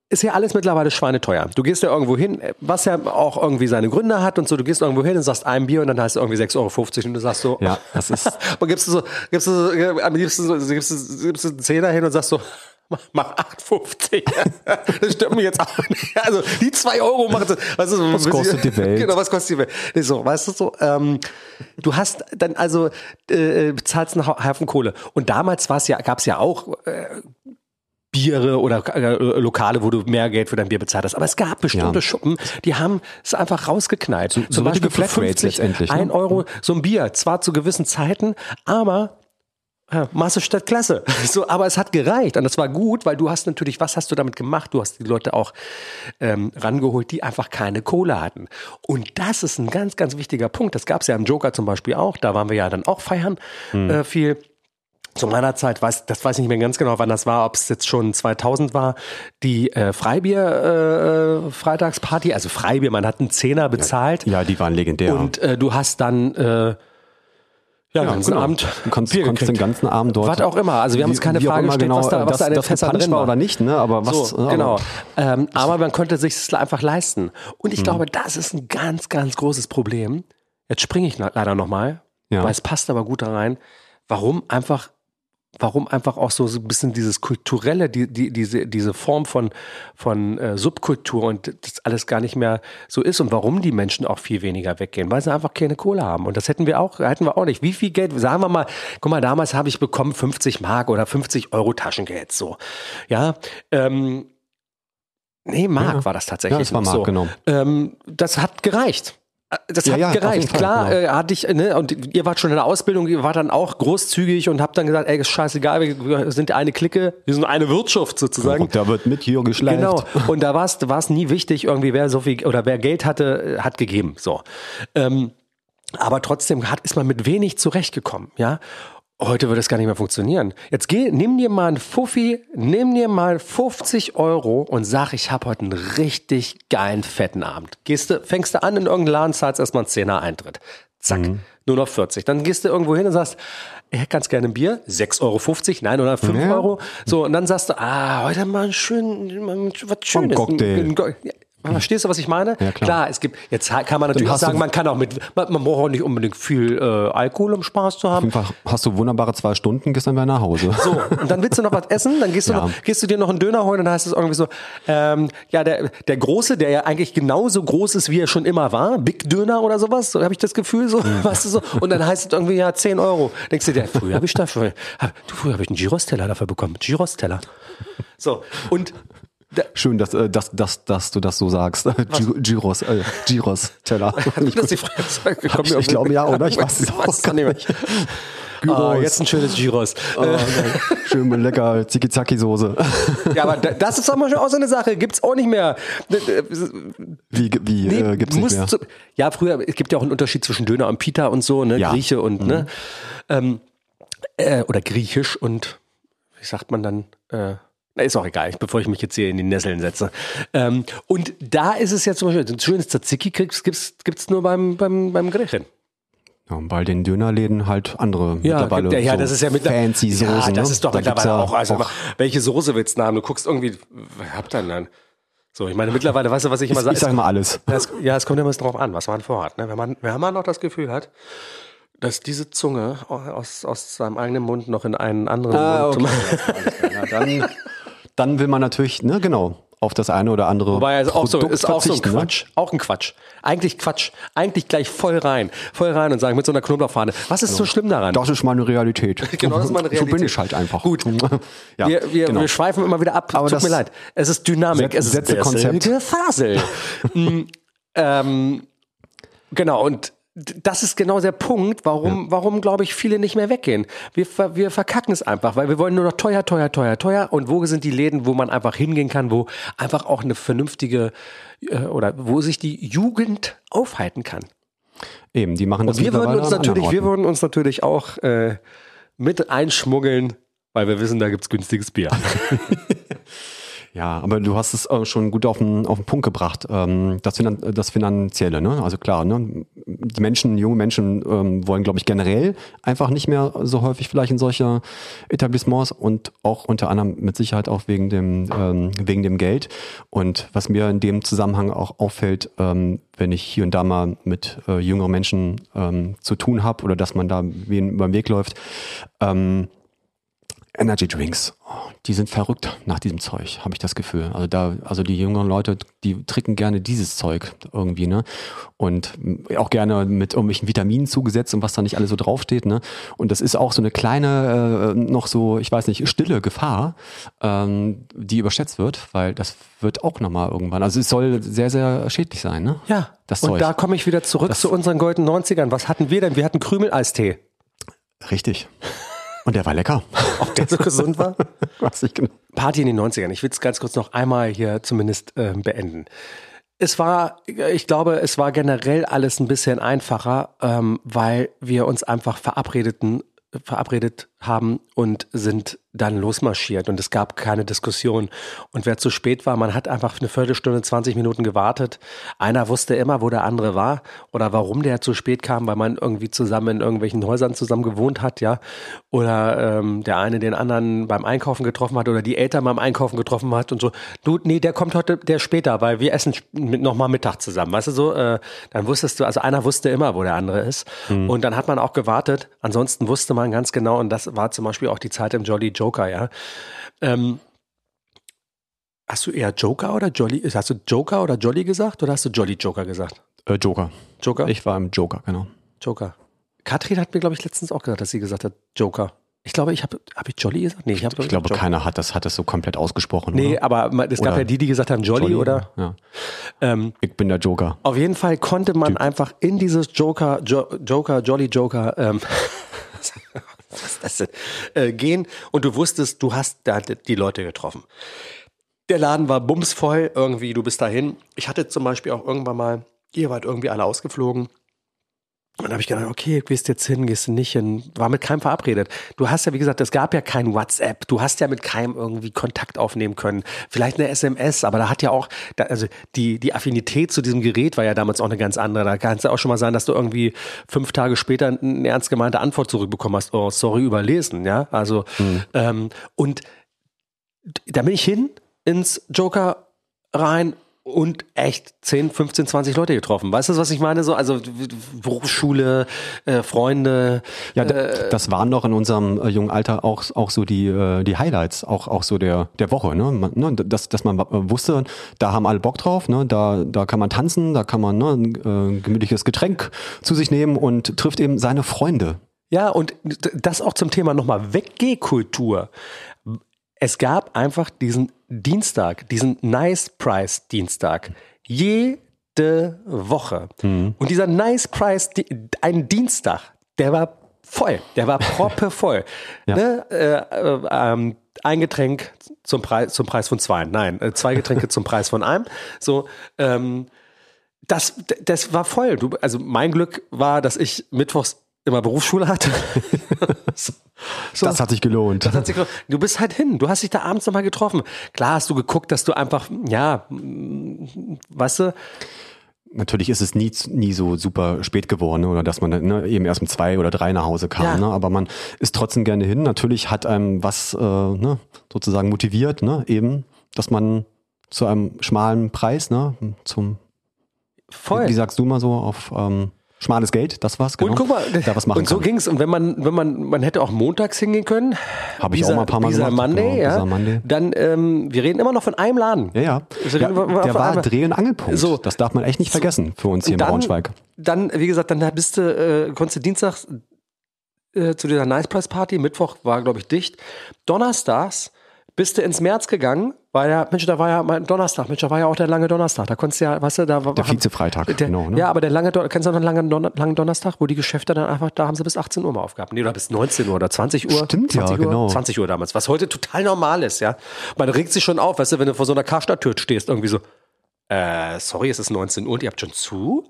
ist ja alles mittlerweile schweineteuer. Du gehst ja irgendwo hin, was ja auch irgendwie seine Gründe hat und so, du gehst irgendwo hin und sagst ein Bier und dann heißt es irgendwie 6,50 € und du sagst so, Ja, das ist. und gibst du am liebsten gibst du einen Zehner hin und sagst so, mach 8,50. Das stimmt mir jetzt auch nicht. Also die 2 € machen das. Was kostet die Welt? Genau, was kostet die Welt? Nee, so, weißt du so, du hast dann also bezahlst einen Haufen Kohle. Und damals gab's ja auch Biere oder Lokale, wo du mehr Geld für dein Bier bezahlt hast. Aber es gab bestimmte Schuppen, die haben es einfach rausgeknallt. Zum Beispiel Flatrates letztendlich. 1 € so ein Bier, zwar zu gewissen Zeiten, aber Masse statt Klasse. So, aber es hat gereicht und das war gut, weil du hast natürlich, was hast du damit gemacht? Du hast die Leute auch rangeholt, die einfach keine Kohle hatten. Und das ist ein ganz, ganz wichtiger Punkt. Das gab es ja im Joker zum Beispiel auch. Da waren wir ja dann auch feiern viel. Zu meiner Zeit, weiß ich nicht mehr ganz genau, wann das war, ob es jetzt schon 2000 war, die Freibier-Freitagsparty, also Freibier, man hat einen Zehner bezahlt. Ja, die waren legendär. Und du hast dann den ganzen Abend Du konntest den ganzen Abend dort. Was auch immer, also wir haben uns keine Frage gestellt, was da in den Fässern drin war oder nicht, ne? Aber was? So, genau. Aber man konnte sich es einfach leisten. Und ich glaube, das ist ein ganz, ganz großes Problem. Jetzt springe ich leider nochmal, weil es passt aber gut da rein. Warum einfach auch so ein bisschen dieses kulturelle, diese Form von Subkultur und das alles gar nicht mehr so ist und warum die Menschen auch viel weniger weggehen, weil sie einfach keine Kohle haben. Und das hätten wir auch nicht. Wie viel Geld, sagen wir mal, guck mal, damals habe ich bekommen 50 Mark oder 50 € Taschengeld, so. Ja, Mark war das tatsächlich. Ja, das war Mark, so. genau. Das hat gereicht. Das hat gereicht. Klar, hatte ich, und ihr wart schon in der Ausbildung, ihr wart dann auch großzugig und habt dann gesagt, ey, ist scheißegal, wir sind eine Clique, wir sind eine Wirtschaft sozusagen. Und da wird mit hier geschleift. Genau. Und da war es nie wichtig, irgendwie, wer so viel oder wer Geld hatte, hat gegeben. So. Aber trotzdem ist man mit wenig zurechtgekommen, ja. Heute würde es gar nicht mehr funktionieren. Jetzt nimm dir mal einen Fuffi, nimm dir mal 50 € und sag, ich habe heute einen richtig geilen, fetten Abend. Fängst du an in irgendeinen Laden, zahlst erstmal einen 10er Eintritt. Zack, nur noch 40. Dann gehst du irgendwo hin und sagst, ich hätte ganz gerne ein Bier, 6,50 €, nein, oder 5 €. So, und dann sagst du, heute mal was Schönes. Cocktail. Verstehst du, was ich meine? Ja, klar. Jetzt kann man natürlich auch sagen, man kann auch man braucht auch nicht unbedingt viel Alkohol, um Spaß zu haben. Einfach hast du wunderbare 2 Stunden, gehst dann wieder nach Hause. So, und dann willst du noch was essen, dann gehst du dir noch einen Döner holen und dann heißt es irgendwie so, der Große, der ja eigentlich genauso groß ist, wie er schon immer war, Big Döner oder sowas, so habe ich das Gefühl, so, weißt du so, und dann heißt es irgendwie, 10 €. Denkst du dir, früher habe ich einen Gyros-Teller dafür bekommen, Gyros-Teller. So, und schön, dass du das so sagst. Gyros-Teller. Ich glaube ja, oder? Ich weiß es auch gar nicht mehr. Jetzt ein schönes Gyros. Schön mit lecker Ziki-Zaki-Soße. Ja, aber das ist doch mal schon auch so eine Sache. Gibt's auch nicht mehr. Gibt's nicht mehr? Ja, früher, es gibt ja auch einen Unterschied zwischen Döner und Pita und so, ne? Ja. Grieche und, ne? Oder Griechisch und, wie sagt man dann, ist auch egal, bevor ich mich jetzt hier in die Nesseln setze. Und da ist es ja zum Beispiel, ein schönes Tzatziki gibt's nur beim Griechen. Ja, und bei den Dönerläden halt andere mittlerweile das ist ja fancy Soßen. Ja, das ist doch mittlerweile auch. Also, auch welche Soße willst du haben? Du guckst irgendwie, was habt ihr denn? So, ich meine, mittlerweile, weißt du, was ich immer sage? Ich sage mal alles. Es kommt ja immer drauf an, was man vorhat. Ne? Wenn man noch das Gefühl hat, dass diese Zunge aus seinem eigenen Mund noch in einen anderen Mund... Okay. Dann will man natürlich, ne, genau, auf das eine oder andere Wobei ist auch so ein Quatsch. Ne? Auch ein Quatsch. Eigentlich Quatsch. Eigentlich gleich voll rein und sagen mit so einer Knoblauchfahne. Was ist so schlimm daran? Das ist meine Realität. Genau, das ist meine Realität. So bin ich halt einfach. Gut. Ja, wir schweifen immer wieder ab. Aber Tut mir leid. Es ist Dynamik. Es ist Fasel. Genau. Und das ist genau der Punkt, warum glaube ich, viele nicht mehr weggehen. Wir verkacken es einfach, weil wir wollen nur noch teuer. Und wo sind die Läden, wo man einfach hingehen kann, wo einfach auch eine vernünftige oder wo sich die Jugend aufhalten kann. Eben, die machen das und wir würden uns natürlich auch mit einschmuggeln, weil wir wissen, da gibt's günstiges Bier. Ja, aber du hast es schon gut auf den Punkt gebracht. Das Finanzielle, ne? Also klar, ne? Die Menschen, junge Menschen wollen, glaube ich, generell einfach nicht mehr so häufig vielleicht in solche Etablissements und auch unter anderem mit Sicherheit auch wegen dem Geld. Und was mir in dem Zusammenhang auch auffällt, wenn ich hier und da mal mit jüngeren Menschen zu tun habe oder dass man da wen über den Weg läuft, Energy Drinks, die sind verrückt nach diesem Zeug, habe ich das Gefühl. Also die jüngeren Leute, die trinken gerne dieses Zeug irgendwie, ne? Und auch gerne mit irgendwelchen Vitaminen zugesetzt und was da nicht alles so draufsteht, ne? Und das ist auch so eine kleine, noch so, ich weiß nicht, stille Gefahr, die überschätzt wird, weil das wird auch nochmal irgendwann, also es soll sehr, sehr schädlich sein, ne? Ja, das und Zeug. da komme ich wieder zurück zu unseren goldenen 90ern. Was hatten wir denn? Wir hatten Krümel-Eistee. Richtig. Und der war lecker. Ob der so gesund war? Weiß ich genau. Party in den 90ern. Ich will es ganz kurz noch einmal hier zumindest beenden. Ich glaube, es war generell alles ein bisschen einfacher, weil wir uns einfach verabredet haben und sind dann losmarschiert und es gab keine Diskussion. Und wer zu spät war, man hat einfach eine Viertelstunde, 20 Minuten gewartet. Einer wusste immer, wo der andere war oder warum der zu spät kam, weil man irgendwie zusammen in irgendwelchen Häusern zusammen gewohnt hat, ja. Oder der eine den anderen beim Einkaufen getroffen hat oder die Eltern beim Einkaufen getroffen hat und so. Du, nee, der kommt heute, der später, weil wir essen nochmal Mittag zusammen. Weißt du so? Dann wusstest du, also einer wusste immer, wo der andere ist. Und dann hat man auch gewartet. Ansonsten wusste man ganz genau, und das war zum Beispiel auch die Zeit im Jolly Joker, ja. Hast du eher Joker oder Jolly? Hast du Joker oder Jolly gesagt oder hast du Jolly Joker gesagt? Joker. Joker? Ich war im Joker, genau. Joker. Katrin hat mir, glaube ich, letztens auch gesagt, dass sie gesagt hat, Joker. Ich glaube, hab ich Jolly gesagt? Nee, ich glaube, Joker. Keiner hat das so komplett ausgesprochen. Nee, oder? aber es gab ja die gesagt haben Jolly, oder? Ja. Ich bin der Joker. Auf jeden Fall konnte man einfach in dieses Jolly Joker, was ist das denn? Gehen und du wusstest, du hast da die Leute getroffen. Der Laden war bumsvoll, irgendwie, du bist dahin. Ich hatte zum Beispiel auch irgendwann mal, ihr wart irgendwie alle ausgeflogen. Und dann habe ich gedacht, okay, gehst jetzt hin, gehst du nicht hin. War mit keinem verabredet. Du hast ja, wie gesagt, es gab ja kein WhatsApp. Du hast ja mit keinem irgendwie Kontakt aufnehmen können. Vielleicht eine SMS, aber da hat ja auch, also die Affinität zu diesem Gerät war ja damals auch eine ganz andere. Da kann es ja auch schon mal sein, dass du irgendwie 5 Tage später eine ernst gemeinte Antwort zurückbekommen hast. Oh, sorry, überlesen, ja. Also, und da bin ich hin ins Joker rein und echt 10, 15, 20 Leute getroffen. Weißt du, was ich meine? So, also Berufsschule, Freunde. Ja, das waren doch in unserem jungen Alter auch so die Highlights, auch so der Woche. Ne? Dass man wusste, da haben alle Bock drauf, ne? Da kann man tanzen, da kann man ein gemütliches Getränk zu sich nehmen und trifft eben seine Freunde. Ja, und das auch zum Thema nochmal Weggeh-Kultur. Es gab einfach diesen Dienstag, diesen Nice Price Dienstag, jede Woche. Und dieser Nice Price, ein Dienstag, der war voll, der war proppevoll. Ja. Ne? Ein Getränk zum Preis von 2. Nein, 2 Getränke zum Preis von einem. So, das war voll. Also mein Glück war, dass ich mittwochs immer Berufsschule hatte. So. Das hat sich gelohnt. Du bist halt hin. Du hast dich da abends nochmal getroffen. Klar hast du geguckt, dass du einfach, ja, weißt du. Natürlich ist es nie so super spät geworden oder dass man eben erst um 2 oder 3 nach Hause kam. Ja. Ne? Aber man ist trotzdem gerne hin. Natürlich hat einem was sozusagen motiviert, ne? Eben, dass man zu einem schmalen Preis, ne? Voll. Wie sagst du mal so, auf schmales Geld, das war's, genau. Und guck mal, da was machen und so kann. ging's. Und wenn man hätte auch montags hingehen können. Habe ich auch mal ein paar Mal gemacht. Monday, genau, ja. Monday. Dann, wir reden immer noch von einem Laden. Ja. Der war Dreh- und Angelpunkt. So. Das darf man echt nicht vergessen für uns hier in Braunschweig. Dann, wie gesagt, dann konntest du Dienstags zu dieser Nice Price Party. Mittwoch war, glaube ich, dicht. Donnerstags bist du ins März gegangen, weil da war ja mein Donnerstag, da war ja auch der lange Donnerstag. Da konntest du ja, weißt du, da war der Vize-Freitag, genau. Ne? Ja, aber kennst du noch einen langen Donnerstag, wo die Geschäfte dann einfach, da haben sie bis 18 Uhr mal aufgehabt. Nee, oder bis 19 Uhr oder 20 Uhr. Stimmt, 20 ja, Uhr, genau. 20 Uhr damals, was heute total normal ist, ja. Man regt sich schon auf, weißt du, wenn du vor so einer Karstadt-Tür stehst, irgendwie so, sorry, es ist 19 Uhr und ihr habt schon zu,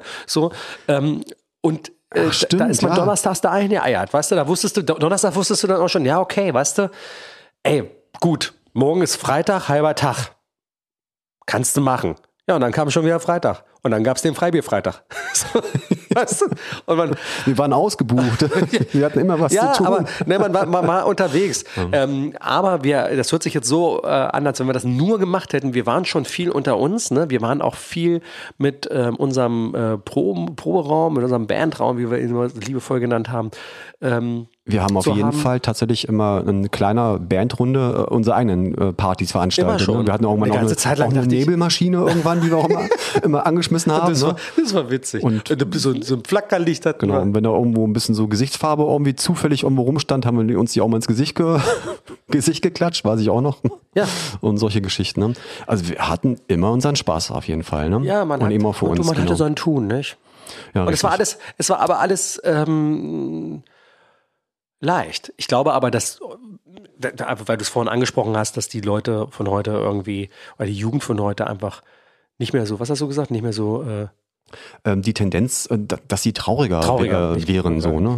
und stimmt, da ist man donnerstags da eingeeiert, weißt du, Donnerstag wusstest du dann auch schon, ja, okay, weißt du, ey, gut, morgen ist Freitag, halber Tag. Kannst du machen. Ja, und dann kam schon wieder Freitag. Und dann gab es den Freibierfreitag. So, weißt du? Und wir waren ausgebucht. Wir hatten immer was zu tun. Aber man war unterwegs. Aber das hört sich jetzt so an, als wenn wir das nur gemacht hätten. Wir waren schon viel unter uns. Ne? Wir waren auch viel mit unserem Proberaum, mit unserem Bandraum, wie wir ihn immer liebevoll genannt haben. Wir haben auf jeden Fall tatsächlich immer eine kleine Bandrunde unsere eigenen Partys veranstaltet. Immer schon. Ne? Wir hatten irgendwann auch eine Nebelmaschine irgendwann, die wir auch immer angeschmissen haben. Das war witzig. Und so ein Flackerlicht hatten. Genau, und wenn da irgendwo ein bisschen so Gesichtsfarbe irgendwie zufällig irgendwo rumstand, haben wir uns die auch mal ins Gesicht geklatscht, weiß ich auch noch. Ja. Und solche Geschichten. Ne? Also wir hatten immer unseren Spaß auf jeden Fall. Ne? Ja, man hatte so ein Tun, nicht? Ja, und es war aber alles leicht. Ich glaube aber, weil du es vorhin angesprochen hast, dass die Leute von heute irgendwie, oder die Jugend von heute einfach nicht mehr so, was hast du gesagt, nicht mehr so die Tendenz, dass sie trauriger wären, so, ne?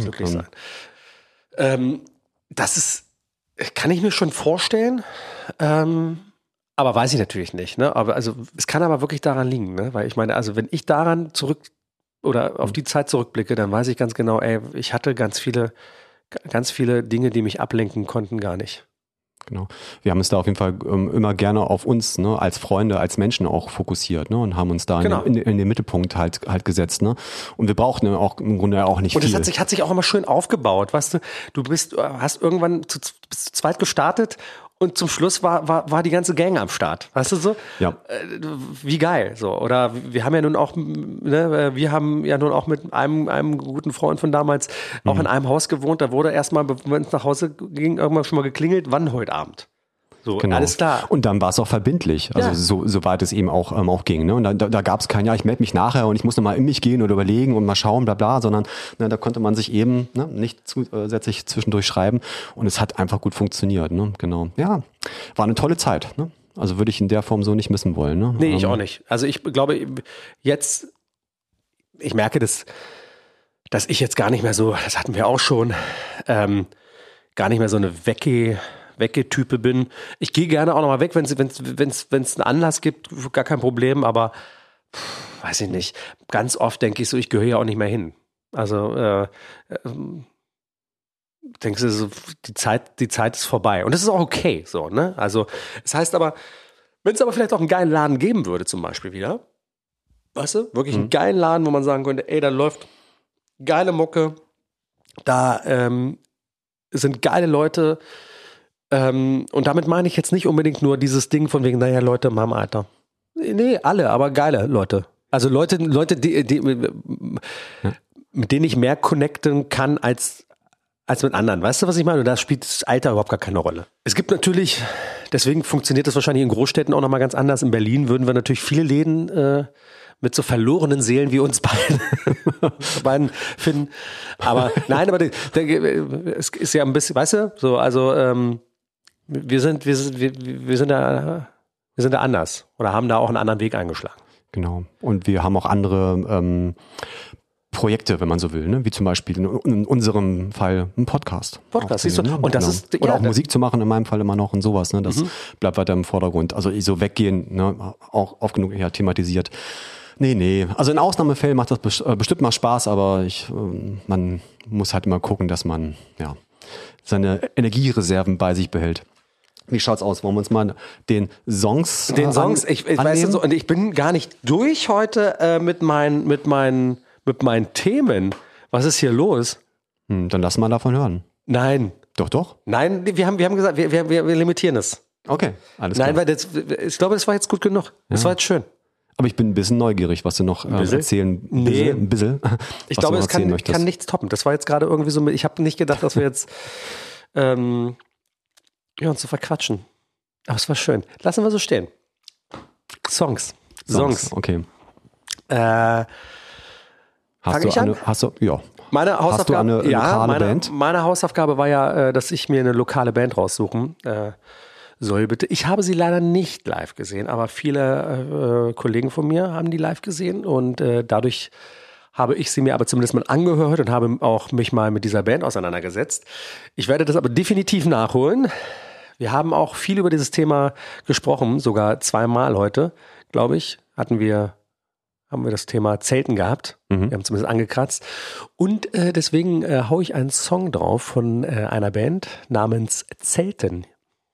Das kann ich mir schon vorstellen, aber weiß ich natürlich nicht, ne? Aber also es kann aber wirklich daran liegen, ne? Weil ich meine, also wenn ich daran auf die Zeit zurückblicke, dann weiß ich ganz genau, ich hatte ganz viele Dinge, die mich ablenken konnten, gar nicht. Genau. Wir haben uns da auf jeden Fall immer gerne auf uns, ne, als Freunde, als Menschen auch fokussiert, ne, und haben uns da in den Mittelpunkt halt gesetzt, ne. Und wir brauchten auch im Grunde auch nicht viel. Und es hat sich auch immer schön aufgebaut, weißt du, hast irgendwann zu zweit gestartet und zum Schluss war die ganze Gang am Start, weißt du so? Ja. Wie geil, so. Oder wir haben ja nun auch, ne, mit einem guten Freund von damals auch in einem Haus gewohnt, da wurde erstmal, wenn es nach Hause ging, irgendwann schon mal geklingelt, wann heute Abend? So, genau. Alles klar. Und dann war es auch verbindlich, also so weit es eben auch ging. Ne? Und da gab es kein, ich melde mich nachher und ich muss nochmal in mich gehen oder überlegen und mal schauen, bla bla, sondern da konnte man sich eben nicht zusätzlich zwischendurch schreiben und es hat einfach gut funktioniert. Ne? Genau. Ja, war eine tolle Zeit. Ne? Also würde ich in der Form so nicht missen wollen. Ne? Nee, ich auch nicht. Also ich glaube, ich merke das, dass ich jetzt gar nicht mehr so, das hatten wir auch schon, gar nicht mehr so eine Weggetype bin. Ich gehe gerne auch nochmal weg, wenn es einen Anlass gibt, gar kein Problem, aber weiß ich nicht. Ganz oft denke ich so, ich gehöre ja auch nicht mehr hin. Also denkst du so, die Zeit ist vorbei. Und das ist auch okay, so, ne? Also, es heißt aber, wenn es aber vielleicht auch einen geilen Laden geben würde, zum Beispiel wieder, weißt du, wirklich einen geilen Laden, wo man sagen könnte, da läuft geile Mucke, da sind geile Leute, und damit meine ich jetzt nicht unbedingt nur dieses Ding von wegen, naja, Leute in meinem Alter. Nee, alle, aber geile Leute. Also Leute, die mit denen ich mehr connecten kann als mit anderen. Weißt du, was ich meine? Und da spielt das Alter überhaupt gar keine Rolle. Es gibt natürlich, deswegen funktioniert das wahrscheinlich in Großstädten auch nochmal ganz anders. In Berlin würden wir natürlich viele Läden mit so verlorenen Seelen wie uns beiden finden. Aber nein, aber es ist ja ein bisschen, weißt du, so, also wir sind da anders oder haben da auch einen anderen Weg eingeschlagen. Genau. Und wir haben auch andere Projekte, wenn man so will, ne? Wie zum Beispiel in unserem Fall ein Podcast. Siehst du? Ne? Und das ist oder auch Musik zu machen, in meinem Fall immer noch und sowas. Ne? Das bleibt weiter im Vordergrund. Also so weggehen, ne? Auch oft genug thematisiert. Nee. Also in Ausnahmefällen macht das bestimmt mal Spaß, aber man muss halt immer gucken, dass man seine Energiereserven bei sich behält. Wie schaut's aus? Wollen wir uns mal den Songs ich weiß so, und ich bin gar nicht durch heute mit meinen Themen. Was ist hier los? Dann lass mal davon hören. Nein. Doch? Nein, wir haben gesagt, wir limitieren es. Okay, alles klar. Nein, weil ich glaube, das war jetzt gut genug. Das war jetzt schön. Aber ich bin ein bisschen neugierig, was du noch erzählen. Ein bisschen. Ich glaube, es kann nichts toppen. Das war jetzt gerade irgendwie so, ich habe nicht gedacht, dass wir jetzt uns so verquatschen. Aber es war schön. Lassen wir so stehen. Songs. Okay. Fange ich an? Meine Hausaufgabe, hast du eine lokale Band? Meine Hausaufgabe war ja, dass ich mir eine lokale Band raussuchen soll, bitte. Ich habe sie leider nicht live gesehen, aber viele Kollegen von mir haben die live gesehen und dadurch habe ich sie mir aber zumindest mal angehört und habe auch mich mal mit dieser Band auseinandergesetzt. Ich werde das aber definitiv nachholen. Wir haben auch viel über dieses Thema gesprochen, sogar 2-mal heute, glaube ich, haben wir das Thema Zelten gehabt. Wir haben zumindest angekratzt. Und deswegen haue ich einen Song drauf von einer Band namens Zelten.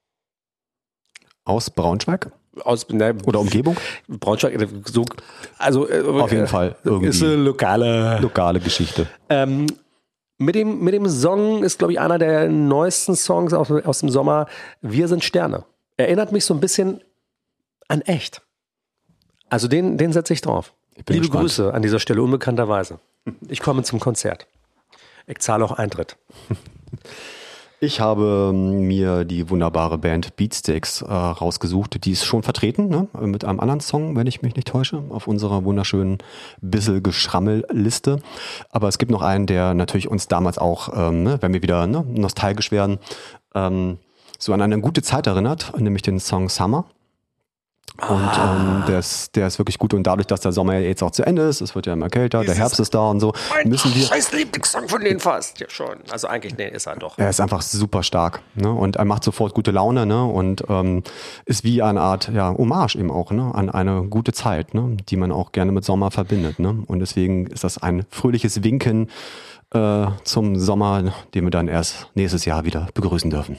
Aus Braunschweig? Oder Umgebung? Braunschweig, so, also auf jeden Fall irgendwie ist eine lokale Geschichte. Mit dem Song ist, glaube ich, einer der neuesten Songs aus dem Sommer. Wir sind Sterne. Erinnert mich so ein bisschen an echt. Also den setze ich drauf. Liebe gespannt. Grüße an dieser Stelle, unbekannterweise. Ich komme zum Konzert. Ich zahle auch Eintritt. Ich habe mir die wunderbare Band Beatsteaks rausgesucht. Die ist schon vertreten, ne? Mit einem anderen Song, wenn ich mich nicht täusche, auf unserer wunderschönen Bissel-Geschrammel-Liste. Aber es gibt noch einen, der natürlich uns damals auch, wenn wir wieder nostalgisch werden, so an eine gute Zeit erinnert, nämlich den Song Summer. Und der ist wirklich gut. Und dadurch, dass der Sommer jetzt auch zu Ende ist, es wird ja immer kälter, der Herbst ist da und so, müssen wir... Scheiß Lieblingssong von denen fast. Ja schon. Also eigentlich, nee, ist er doch. Er ist einfach super stark, ne? Und er macht sofort gute Laune, ne? Und ist wie eine Art Hommage eben auch, ne? An eine gute Zeit, ne? Die man auch gerne mit Sommer verbindet, ne? Und deswegen ist das ein fröhliches Winken zum Sommer, den wir dann erst nächstes Jahr wieder begrüßen dürfen.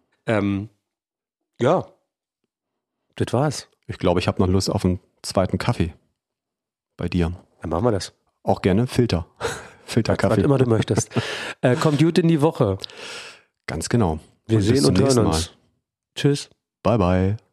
Ja, das war's. Ich glaube, ich habe noch Lust auf einen zweiten Kaffee bei dir. Dann machen wir das. Auch gerne Filter. Filterkaffee. Was immer du möchtest. Kommt gut in die Woche. Ganz genau. Wir sehen und hören uns. Tschüss. Bye, bye.